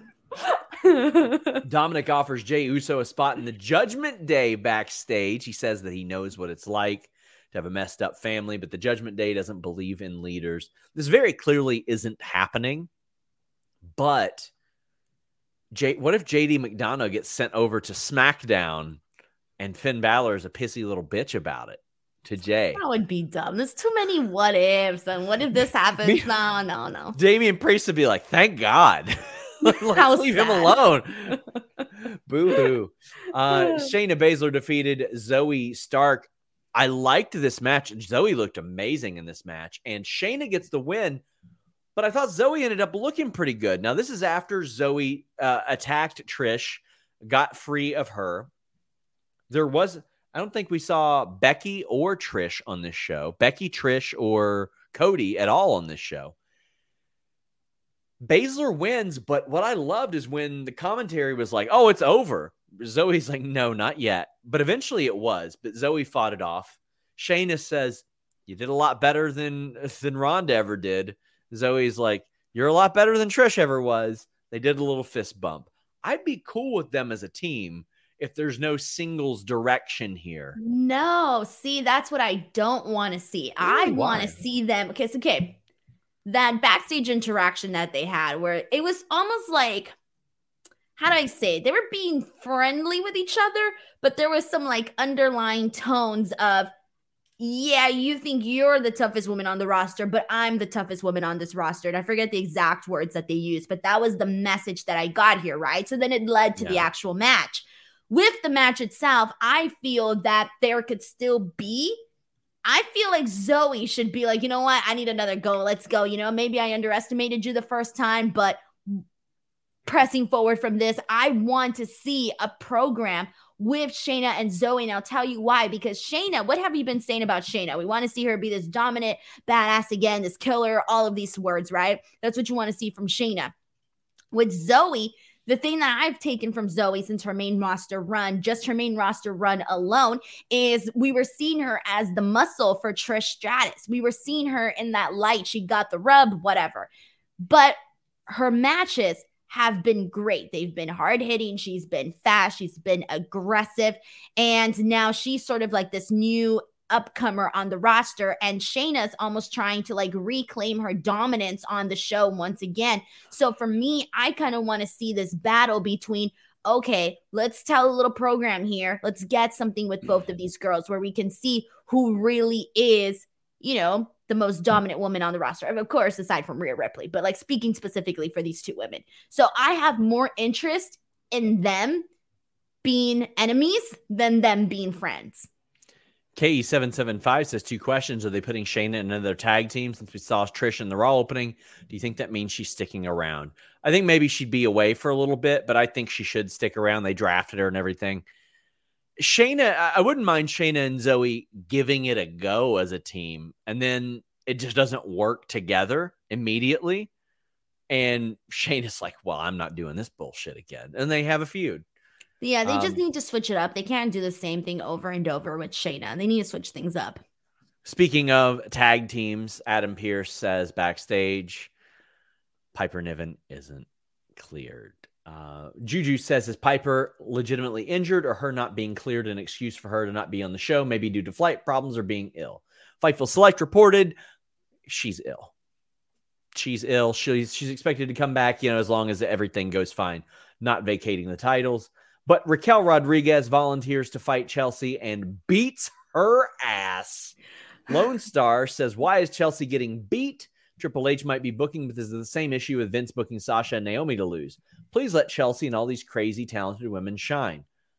Dominic offers Jey Uso a spot in the Judgment Day backstage. He says that he knows what it's like to have a messed up family, but the Judgment Day doesn't believe in leaders. This very clearly isn't happening, but J- what if J D McDonough gets sent over to SmackDown and Finn Balor is a pissy little bitch about it to Jay? That would be dumb. There's too many what ifs. And what if this happens? Me, no, no, no. Damian Priest would be like, thank God. Let's leave sad. him alone. Boo-hoo. Uh, Shayna Baszler defeated Zoe Stark. I liked this match. Zoe looked amazing in this match. And Shayna gets the win. But I thought Zoe ended up looking pretty good. Now, this is after Zoe uh, attacked Trish, got free of her. There was, I don't think we saw Becky or Trish on this show. Becky, Trish, or Cody at all on this show. Baszler wins, but what I loved is when the commentary was like, oh, it's over. Zoe's like, no, not yet. But eventually it was. But Zoe fought it off. Shayna says, you did a lot better than, than Ronda ever did. Zoe's like, you're a lot better than Trish ever was. They did a little fist bump. I'd be cool with them as a team if there's no singles direction here. No, see, that's what I don't want to see. Ooh, I want to see them because, okay, that backstage interaction that they had where it was almost like, how do I say it? They were being friendly with each other, but there was some like underlying tones of, yeah, you think you're the toughest woman on the roster, but I'm the toughest woman on this roster. And I forget the exact words that they used, but that was the message that I got here, right? So then it led to yeah. the actual match. With the match itself, I feel that there could still be, I feel like Zoe should be like, you know what? I need another go. Let's go. You know, maybe I underestimated you the first time, but pressing forward from this, I want to see a program with Shayna and Zoe. And I'll tell you why, because Shayna, what have you been saying about Shayna? We want to see her be this dominant badass again, this killer, all of these words, right? That's what you want to see from Shayna. With Zoe, the thing that I've taken from Zoe since her main roster run, just her main roster run alone, is we were seeing her as the muscle for Trish Stratus. We were seeing her in that light. She got the rub, whatever. But her matches have been great. They've been hard hitting. She's been fast. She's been aggressive. And now she's sort of like this new upcomer on the roster. And Shayna's almost trying to like reclaim her dominance on the show once again. So for me, I kind of want to see this battle between, okay, let's tell a little program here. Let's get something with both of these girls where we can see who really is, you know, the most dominant woman on the roster. Of course, aside from Rhea Ripley, but like speaking specifically for these two women. So I have more interest in them being enemies than them being friends. K E seven seven five says two questions. Are they putting Shayna in another tag team since we saw Trish in the Raw opening? Do you think that means she's sticking around? I think maybe she'd be away for a little bit, but I think she should stick around. They drafted her and everything. Shayna, I wouldn't mind Shayna and Zoe giving it a go as a team, and then it just doesn't work together immediately. And Shayna's like, well, I'm not doing this bullshit again. And they have a feud. Yeah, they um, just need to switch it up. They can't do the same thing over and over with Shayna. They need to switch things up. Speaking of tag teams, Adam Pearce says backstage, Piper Niven isn't cleared. Uh, Juju says, is Piper legitimately injured or her not being cleared an excuse for her to not be on the show, maybe due to flight problems or being ill? Fightful Select reported she's ill. She's ill. She's, she's expected to come back, you know, as long as everything goes fine, not vacating the titles. But Raquel Rodriguez volunteers to fight Chelsea and beats her ass. Lone Star says, why is Chelsea getting beat? Triple H might be booking, but this is the same issue with Vince booking Sasha and Naomi to lose. Please let Chelsea and all these crazy, talented women shine.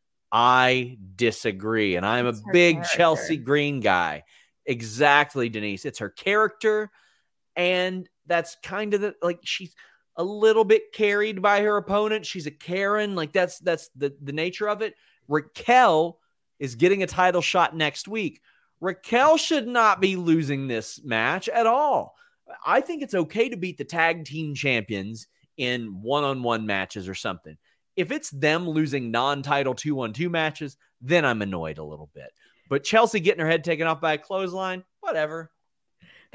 I disagree, and I'm it's a big character. Chelsea Green guy. Exactly, Denise. It's her character, and that's kind of the, like, she's a little bit carried by her opponent. She's a Karen. Like, that's that's the, the nature of it. Raquel is getting a title shot next week. Raquel should not be losing this match at all. I think it's okay to beat the tag team champions in one-on-one matches or something. If it's them losing non-title two-on-two matches, then I'm annoyed a little bit. But Chelsea getting her head taken off by a clothesline, whatever.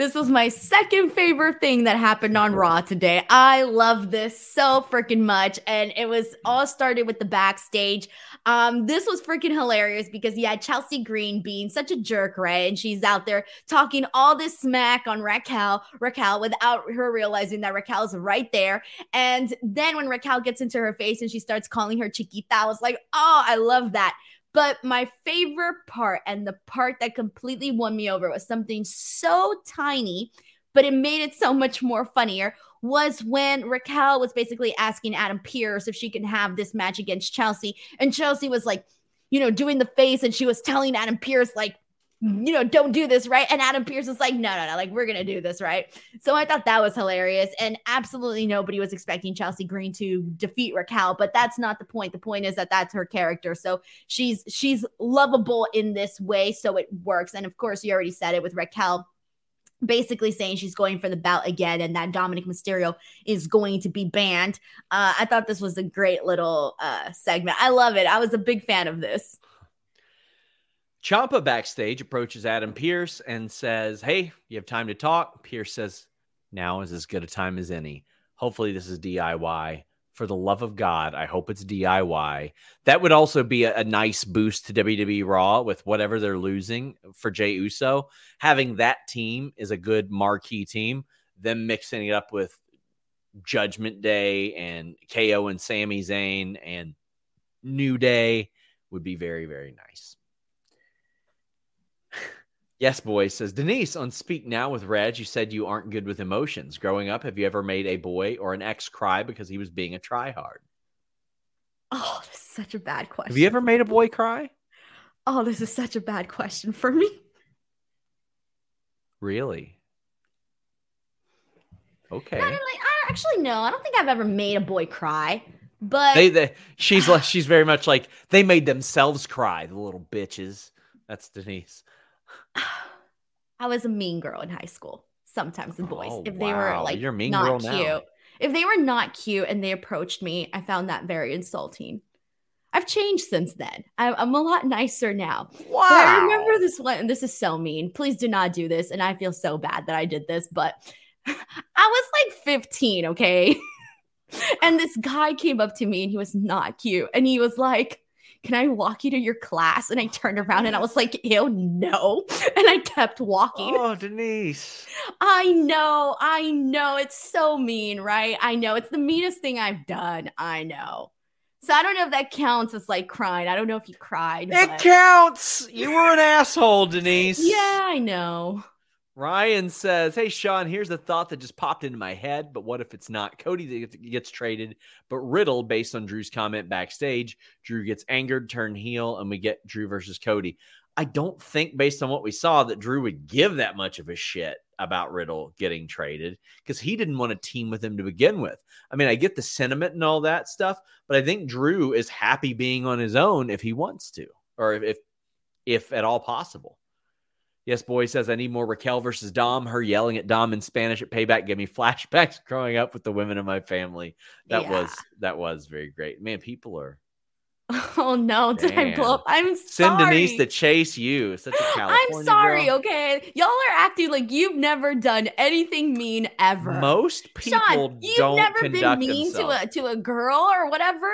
This was my second favorite thing that happened on Raw today. I love this so freaking much. And it was all started with the backstage. Um, this was freaking hilarious because you had Chelsea Green being such a jerk, right? And she's out there talking all this smack on Raquel, Raquel without her realizing that Raquel's right there. And then when Raquel gets into her face and she starts calling her Chiquita, I was like, oh, I love that. But my favorite part and the part that completely won me over was something so tiny, but it made it so much more funnier, was when Raquel was basically asking Adam Pearce if she can have this match against Chelsea. And Chelsea was like, you know, doing the face, and she was telling Adam Pearce, like, you know, don't do this, right? And Adam Pearce was like, no, no, no, like, we're going to do this, right? So I thought that was hilarious. And absolutely nobody was expecting Chelsea Green to defeat Raquel, but that's not the point. The point is that that's her character. So she's, she's lovable in this way. So it works. And of course, you already said it with Raquel basically saying she's going for the belt again and that Dominic Mysterio is going to be banned. Uh, I thought this was a great little uh, segment. I love it. I was a big fan of this. Ciampa backstage approaches Adam Pearce and says, hey, you have time to talk? Pearce says, now is as good a time as any. Hopefully this is D I Y. For the love of God, I hope it's D I Y. That would also be a, a nice boost to W W E Raw with whatever they're losing for Jey Uso. Having that team is a good marquee team. Them mixing it up with Judgment Day and K O and Sami Zayn and New Day would be very, very nice. Yes, boy, says Denise on Speak Now with Reg. You said you aren't good with emotions. Growing up, have you ever made a boy or an ex cry because he was being a tryhard? Oh, this is such a bad question. Have you ever made a boy cry? Oh, this is such a bad question for me. Really? Okay. No, I, don't like, I don't, actually, no. I don't think I've ever made a boy cry. But they, they, she's like, she's very much like they made themselves cry. The little bitches. That's Denise. I was a mean girl in high school. Sometimes with boys, oh, if they wow. were like You're a mean not girl cute, now. If they were not cute and they approached me, I found that very insulting. I've changed since then. I, I'm a lot nicer now. Wow. But I remember this one, and this is so mean. Please do not do this. And I feel so bad that I did this, but I was like fifteen, okay? And this guy came up to me and he was not cute. And he was like, can I walk you to your class? And I turned around and I was like, ew, no. And I kept walking. Oh, Denise. I know. I know. It's so mean, right? I know. It's the meanest thing I've done. I know. So I don't know if that counts as like crying. I don't know if you cried. It but... counts. You were an asshole, Denise. Yeah, I know. Ryan says, hey, Sean, here's a thought that just popped into my head, but what if it's not Cody that gets traded, but Riddle, based on Drew's comment backstage, Drew gets angered, turn heel, and we get Drew versus Cody. I don't think, based on what we saw, that Drew would give that much of a shit about Riddle getting traded because he didn't want to team with him to begin with. I mean, I get the sentiment and all that stuff, but I think Drew is happy being on his own if he wants to, or if, if, if at all possible. Yes, boy says, I need more Raquel versus Dom. Her yelling at Dom in Spanish at Payback gave me flashbacks growing up with the women in my family. That yeah. was that was very great. Man, people are. Oh, no. Did I blow up? I'm Send sorry. Send Denise to chase you. Such a California I'm sorry, girl. okay? Y'all are acting like you've never done anything mean ever. Most people Sean, you've don't never conduct been mean themselves. to a to a girl or whatever.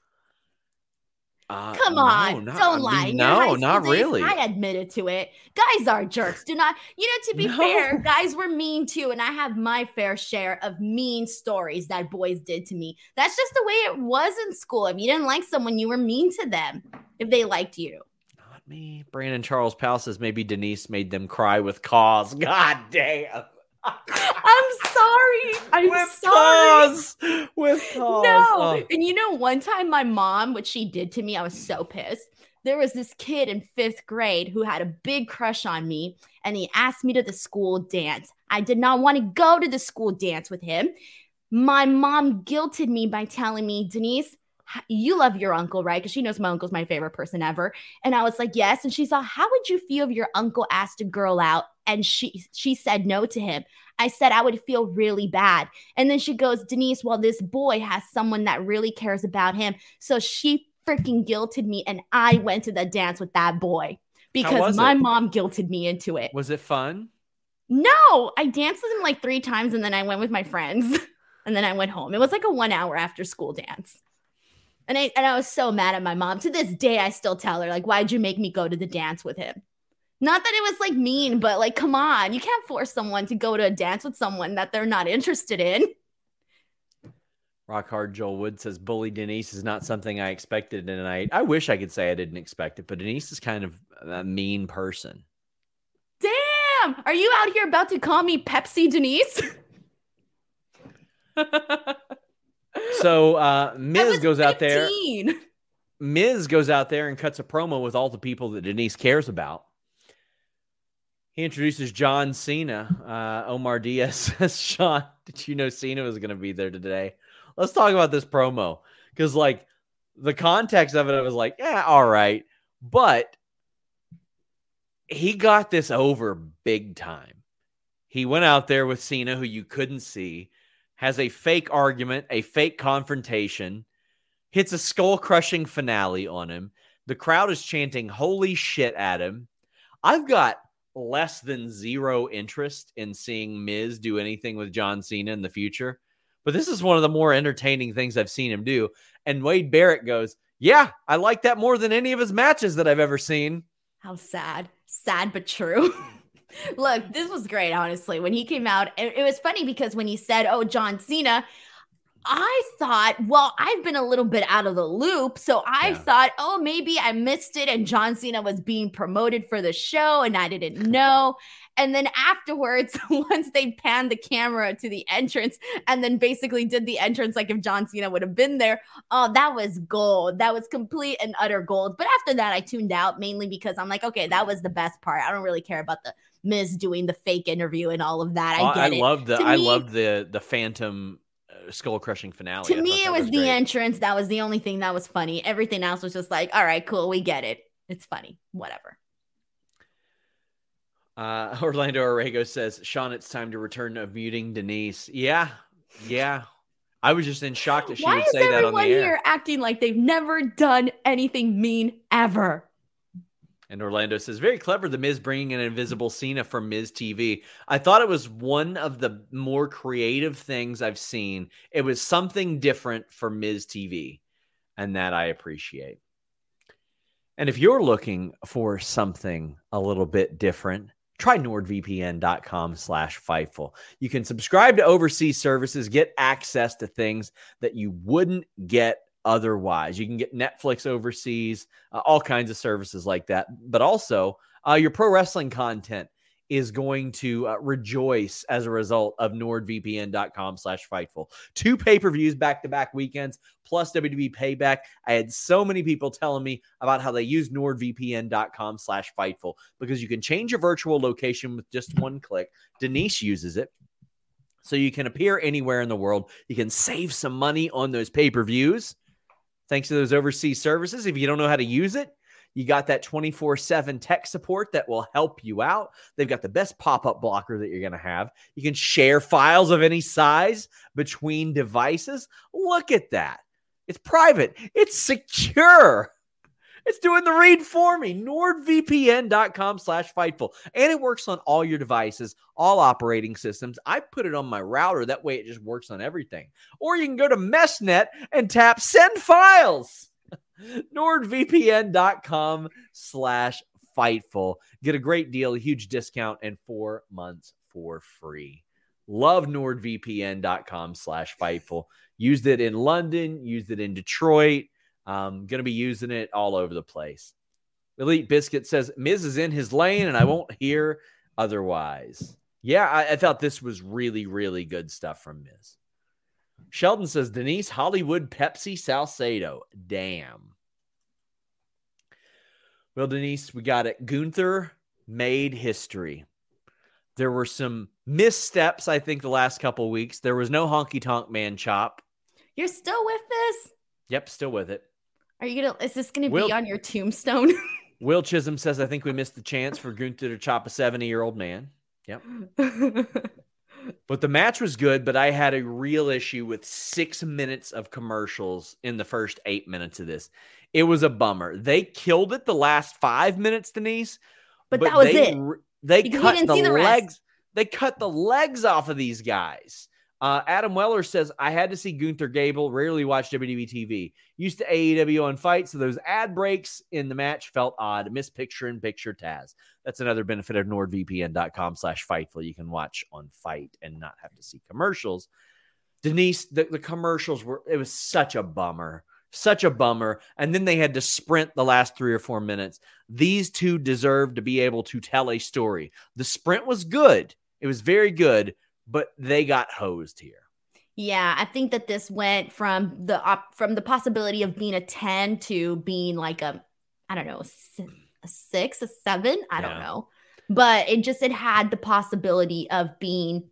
Uh, Come no, on, not, don't I lie. mean, In your high no, school not days, really. I admitted to it. Guys are jerks. Do not, you know, to be No. fair, guys were mean too. And I have my fair share of mean stories that boys did to me. That's just the way it was in school. If you didn't like someone, you were mean to them if they liked you. Not me. Brandon Charles Powell says maybe Denise made them cry with cause. God damn. I'm sorry. I'm with sorry. Cause. With cause. No. Oh. And you know, one time my mom, what she did to me, I was so pissed. There was this kid in fifth grade who had a big crush on me, and he asked me to the school dance. I did not want to go to the school dance with him. My mom guilted me by telling me, Denise, you love your uncle, right? Because she knows my uncle's my favorite person ever. And I was like, yes. And she said, how would you feel if your uncle asked a girl out and she she said no to him? I said, I would feel really bad. And then she goes, Denise, well, this boy has someone that really cares about him. So she freaking guilted me, and I went to the dance with that boy because my it? mom guilted me into it. Was it fun? No, I danced with him like three times and then I went with my friends and then I went home. It was like a one hour after school dance. And I, and I was so mad at my mom. To this day, I still tell her, like, why'd you make me go to the dance with him? Not that it was like mean, but like, come on. You can't force someone to go to a dance with someone that they're not interested in. Rock Hard Joel Wood says, bully Denise is not something I expected tonight. I wish I could say I didn't expect it, but Denise is kind of a mean person. Damn! Are you out here about to call me Pepsi Denise? So uh, Miz goes fifteen. out there. Miz goes out there and cuts a promo with all the people that Denise cares about. He introduces John Cena. Uh, Omar Diaz says, Sean, did you know Cena was going to be there today? Let's talk about this promo. Because, like, the context of it, I was like, yeah, all right. But he got this over big time. He went out there with Cena, who you couldn't see, has a fake argument, a fake confrontation, hits a skull-crushing finale on him. The crowd is chanting holy shit at him. I've got less than zero interest in seeing Miz do anything with John Cena in the future, but this is one of the more entertaining things I've seen him do. And Wade Barrett goes, yeah, I like that more than any of his matches that I've ever seen. How sad. Sad but true. Look, this was great, honestly. When he came out, it, it was funny because when he said, oh, John Cena, I thought, well, I've been a little bit out of the loop. So I yeah. thought, oh, maybe I missed it. And John Cena was being promoted for the show and I didn't know. And then afterwards, once they panned the camera to the entrance and then basically did the entrance like if John Cena would have been there, oh, that was gold. That was complete and utter gold. But after that, I tuned out mainly because I'm like, okay, that was the best part. I don't really care about the Miz doing the fake interview and all of that. I get I it. Loved the, to I me, loved the the Phantom skull crushing finale. To I me, it was, was the great. entrance. That was the only thing that was funny. Everything else was just like, all right, cool. We get it. It's funny. Whatever. Uh, Orlando Orrego says, Sean, it's time to return to muting Denise. Yeah. Yeah. I was just in shock that she Why would say that on the air. Why is everyone here acting like they've never done anything mean ever? And Orlando says, very clever, The Miz bringing an invisible Cena from Miz T V. I thought it was one of the more creative things I've seen. It was something different for Miz T V, and that I appreciate. And if you're looking for something a little bit different, try NordVPN.com slash Fightful. You can subscribe to overseas services, get access to things that you wouldn't get otherwise. You can get Netflix overseas, uh, all kinds of services like that. But also, uh, your pro wrestling content is going to uh, rejoice as a result of NordVPN.com slash Fightful. Two pay-per-views back-to-back weekends, plus W W E Payback. I had so many people telling me about how they use NordVPN.com slash Fightful because you can change your virtual location with just one click. Denise uses it. So you can appear anywhere in the world. You can save some money on those pay-per-views. Thanks to those overseas services. If you don't know how to use it, you got that twenty-four seven tech support that will help you out. They've got the best pop-up blocker that you're going to have. You can share files of any size between devices. Look at that. It's private. It's secure. It's doing the read for me. NordVPN.com slash Fightful. And it works on all your devices, all operating systems. I put it on my router. That way it just works on everything. Or you can go to MeshNet and tap send files. NordVPN.com slash Fightful. Get a great deal, a huge discount, and four months for free. Love NordVPN.com slash Fightful. Used it in London, used it in Detroit. Um, going to be using it all over the place. Elite Biscuit says, Miz is in his lane and I won't hear otherwise. Yeah, I, I thought this was really, really good stuff from Miz. Sheldon says, Denise Hollywood Pepsi Salcedo. Damn. Well, Denise, we got it. Gunther made history. There were some missteps, I think, the last couple of weeks. There was no honky tonk man chop. You're still with this? Yep, still with it. Are you gonna? Is this gonna Will, be on your tombstone? Will Chisholm says, I think we missed the chance for Gunther to chop a seventy-year-old man. Yep. But the match was good, but I had a real issue with six minutes of commercials in the first eight minutes of this. It was a bummer. They killed it the last five minutes, Denise. But, but that was they, it. They because cut the, the legs. They cut the legs off of these guys. Uh, Adam Weller says, I had to see Gunther Gable, rarely watch W W E T V. Used to A E W on Fight, so those ad breaks in the match felt odd. Miss picture in picture Taz. That's another benefit of NordVPN.com slash Fightful. You can watch on Fight and not have to see commercials. Denise, the, the commercials were, it was such a bummer. Such a bummer. And then they had to sprint the last three or four minutes. These two deserve to be able to tell a story. The sprint was good. It was very good, but they got hosed here. Yeah, I think that this went from the op- from the possibility of being a ten to being like a, I don't know, a six, a seven. I yeah. don't know. But it just, it had the possibility of being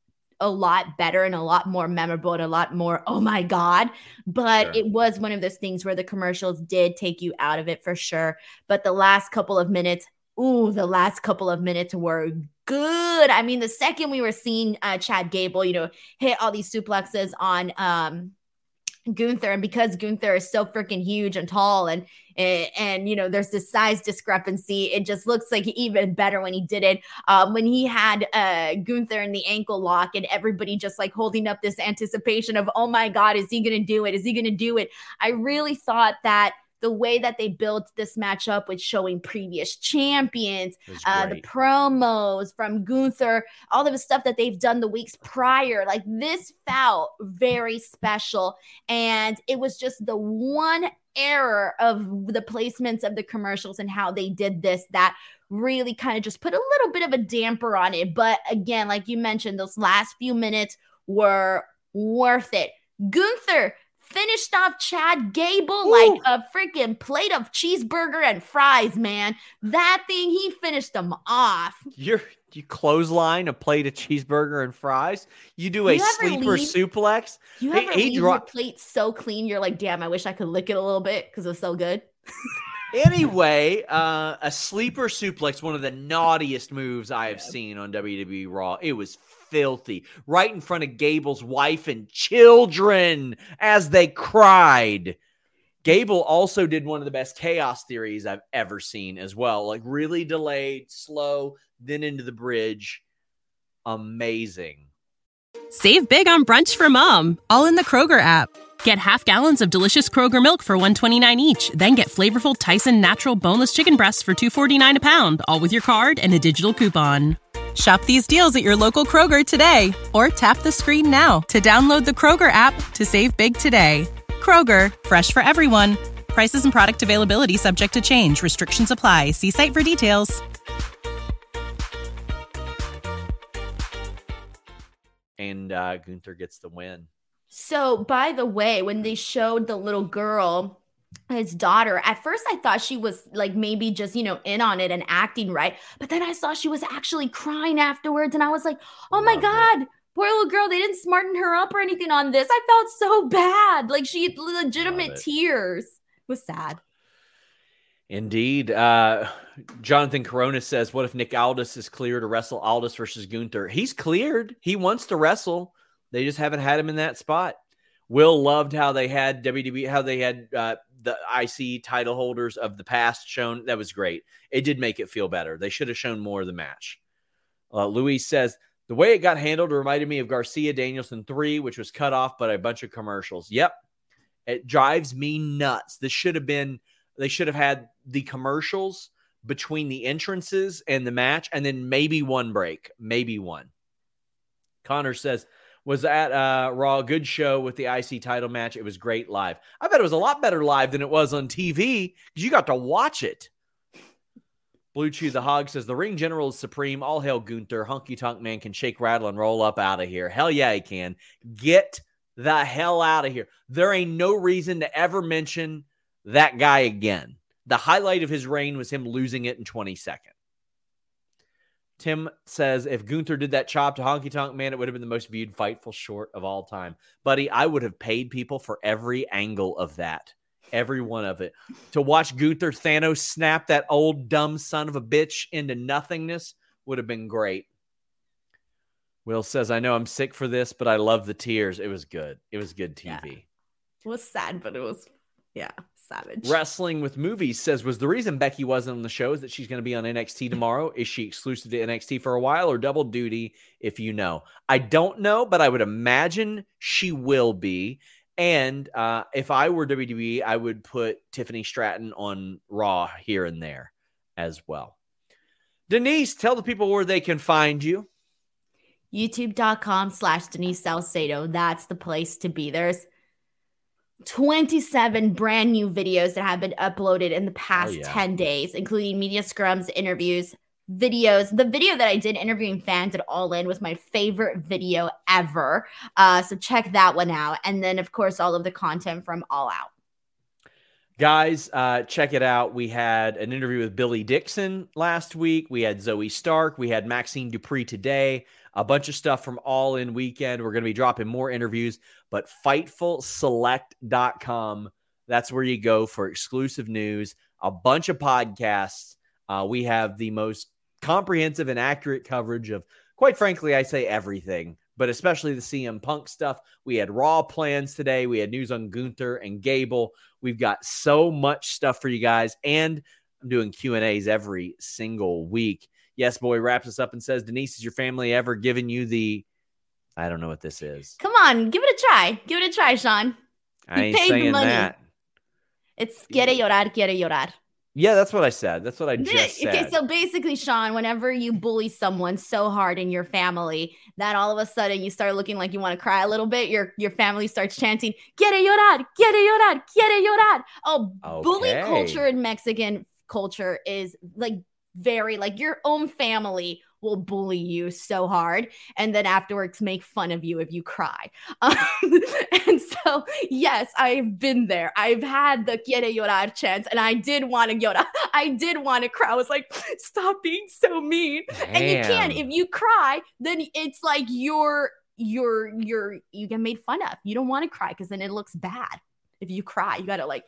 a lot better and a lot more memorable and a lot more, oh my God. But sure. It was one of those things where the commercials did take you out of it for sure. But the last couple of minutes, ooh, the last couple of minutes were good. I mean, the second we were seeing uh, Chad Gable, you know, hit all these suplexes on um, Gunther, and because Gunther is so freaking huge and tall and, and, and, you know, there's this size discrepancy, it just looks like even better when he did it. Um, when he had uh, Gunther in the ankle lock and everybody just like holding up this anticipation of, oh my God, is he going to do it? Is he going to do it? I really thought that the way that they built this matchup with showing previous champions, uh, the promos from Gunther, all of the stuff that they've done the weeks prior, like this felt very special. And it was just the one error of the placements of the commercials and how they did this that really kind of just put a little bit of a damper on it. But again, like you mentioned, those last few minutes were worth it. Gunther finished off Chad Gable Ooh. like a freaking plate of cheeseburger and fries, man. That thing, he finished them off. You're, you clothesline a plate of cheeseburger and fries? You do a you sleeper leave, suplex? You ever hey, leave dro- your plate so clean, you're like, damn, I wish I could lick it a little bit because it was so good? Anyway, uh, a sleeper suplex, one of the naughtiest moves I have yeah. seen on W W E Raw. It was filthy, right in front of Gable's wife and children as they cried. Gable also did one of the best chaos theories I've ever seen as well. Like really delayed, slow, then into the bridge. Amazing. Save big on brunch for mom, all in the Kroger app. Get half gallons of delicious Kroger milk for one dollar and twenty-nine cents each. Then get flavorful Tyson natural boneless chicken breasts for two dollars and forty-nine cents a pound, all with your card and a digital coupon. Shop these deals at your local Kroger today, or tap the screen now to download the Kroger app to save big today. Kroger, fresh for everyone. Prices and product availability subject to change. Restrictions apply. See site for details. And uh, Gunther gets the win. So, by the way, when they showed the little girl, his daughter, at first I thought she was like maybe just, you know, in on it and acting right. But then I saw she was actually crying afterwards. And I was like, oh my God, it. Poor little girl. They didn't smarten her up or anything on this. I felt so bad. Like she had legitimate tears. It was sad. Indeed. Uh, Jonathan Corona says, what if Nick Aldis is clear to wrestle Aldis versus Gunther? He's cleared. He wants to wrestle. They just haven't had him in that spot. Will loved how they had W W E, how they had uh, the I C title holders of the past shown. That was great. It did make it feel better. They should have shown more of the match. Uh, Luis says, the way it got handled reminded me of Garcia Danielson three, which was cut off by a bunch of commercials. Yep. It drives me nuts. This should have been, they should have had the commercials between the entrances and the match, and then maybe one break, maybe one. Connor says, was at uh, Raw, good show with the I C title match. It was great live. I bet it was a lot better live than it was on T V because you got to watch it. Blue Chew the Hog says, the ring general is supreme. All hail Gunther. Honky Tonk Man can shake, rattle, and roll up out of here. Hell yeah, he can. Get the hell out of here. There ain't no reason to ever mention that guy again. The highlight of his reign was him losing it in twenty seconds. Tim says, if Gunther did that chop to Honky Tonk Man, it would have been the most viewed Fightful short of all time. Buddy, I would have paid people for every angle of that. Every one of it. To watch Gunther Thanos snap that old dumb son of a bitch into nothingness would have been great. Will says, I know I'm sick for this, but I love the tears. It was good. It was good T V. Yeah. It was sad, but it was Yeah, savage. Wrestling with Movies says, was the reason Becky wasn't on the show is that she's going to be on N X T tomorrow? Is she exclusive to N X T for a while or double duty, if you know? I don't know, but I would imagine she will be. And uh, if I were W W E, I would put Tiffany Stratton on Raw here and there as well. Denise, tell the people where they can find you. YouTube.com slash Denise Salcedo. That's the place to be. There's twenty-seven brand new videos that have been uploaded in the past oh, yeah. ten days, including media scrums, interviews, videos. The video that I did interviewing fans at All In was my favorite video ever. Uh, so check that one out. And then, of course, all of the content from All Out. Guys, uh, check it out. We had an interview with Billy Dixon last week. We had Zoe Stark. We had Maxine Dupree today. A bunch of stuff from All In Weekend. We're going to be dropping more interviews, but Fightful Select dot com. That's where you go for exclusive news, a bunch of podcasts. Uh, we have the most comprehensive and accurate coverage of, quite frankly, I say everything, but especially the C M Punk stuff. We had Raw plans today. We had news on Gunther and Gable. We've got so much stuff for you guys, and I'm doing Q and A's every single week. Yes Boy wraps us up and says, Denise, has your family ever given you the, I don't know what this is. Come on, give it a try. Give it a try, Sean. I ain't saying that. It's quiere llorar, quiere llorar. Yeah, that's what I said. That's what I just said. Okay, so basically, Sean, whenever you bully someone so hard in your family that all of a sudden you start looking like you want to cry a little bit, your your family starts chanting, quiere llorar, quiere llorar, quiere llorar. Oh, okay. Bully culture in Mexican culture is like very, like your own family will bully you so hard and then afterwards make fun of you if you cry. Um, and so, yes, I've been there. I've had the quiere llorar chance and I did want to llorar. I did want to cry. I was like, stop being so mean. Damn. And you can't. If you cry, then it's like you're, you're, you're, you get made fun of. You don't want to cry because then it looks bad. If you cry, you got to like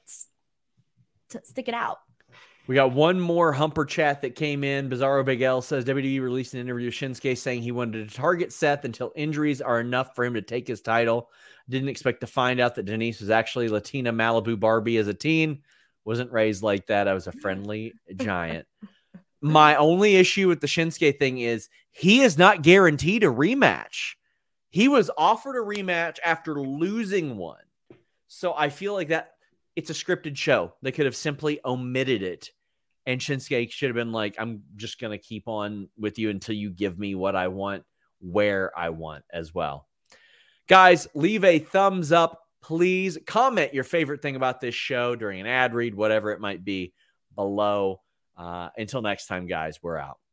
t- stick it out. We got one more Humper chat that came in. Bizarro Big L says W W E released an interview with Shinsuke saying he wanted to target Seth until injuries are enough for him to take his title. Didn't expect to find out that Denise was actually Latina Malibu Barbie as a teen. Wasn't raised like that. I was a friendly giant. My only issue with the Shinsuke thing is he is not guaranteed a rematch. He was offered a rematch after losing one. So I feel like that it's a scripted show. They could have simply omitted it. And Shinsuke should have been like, I'm just going to keep on with you until you give me what I want, where I want as well. Guys, leave a thumbs up, please. Comment your favorite thing about this show during an ad read, whatever it might be, below. Uh, until next time, guys, we're out.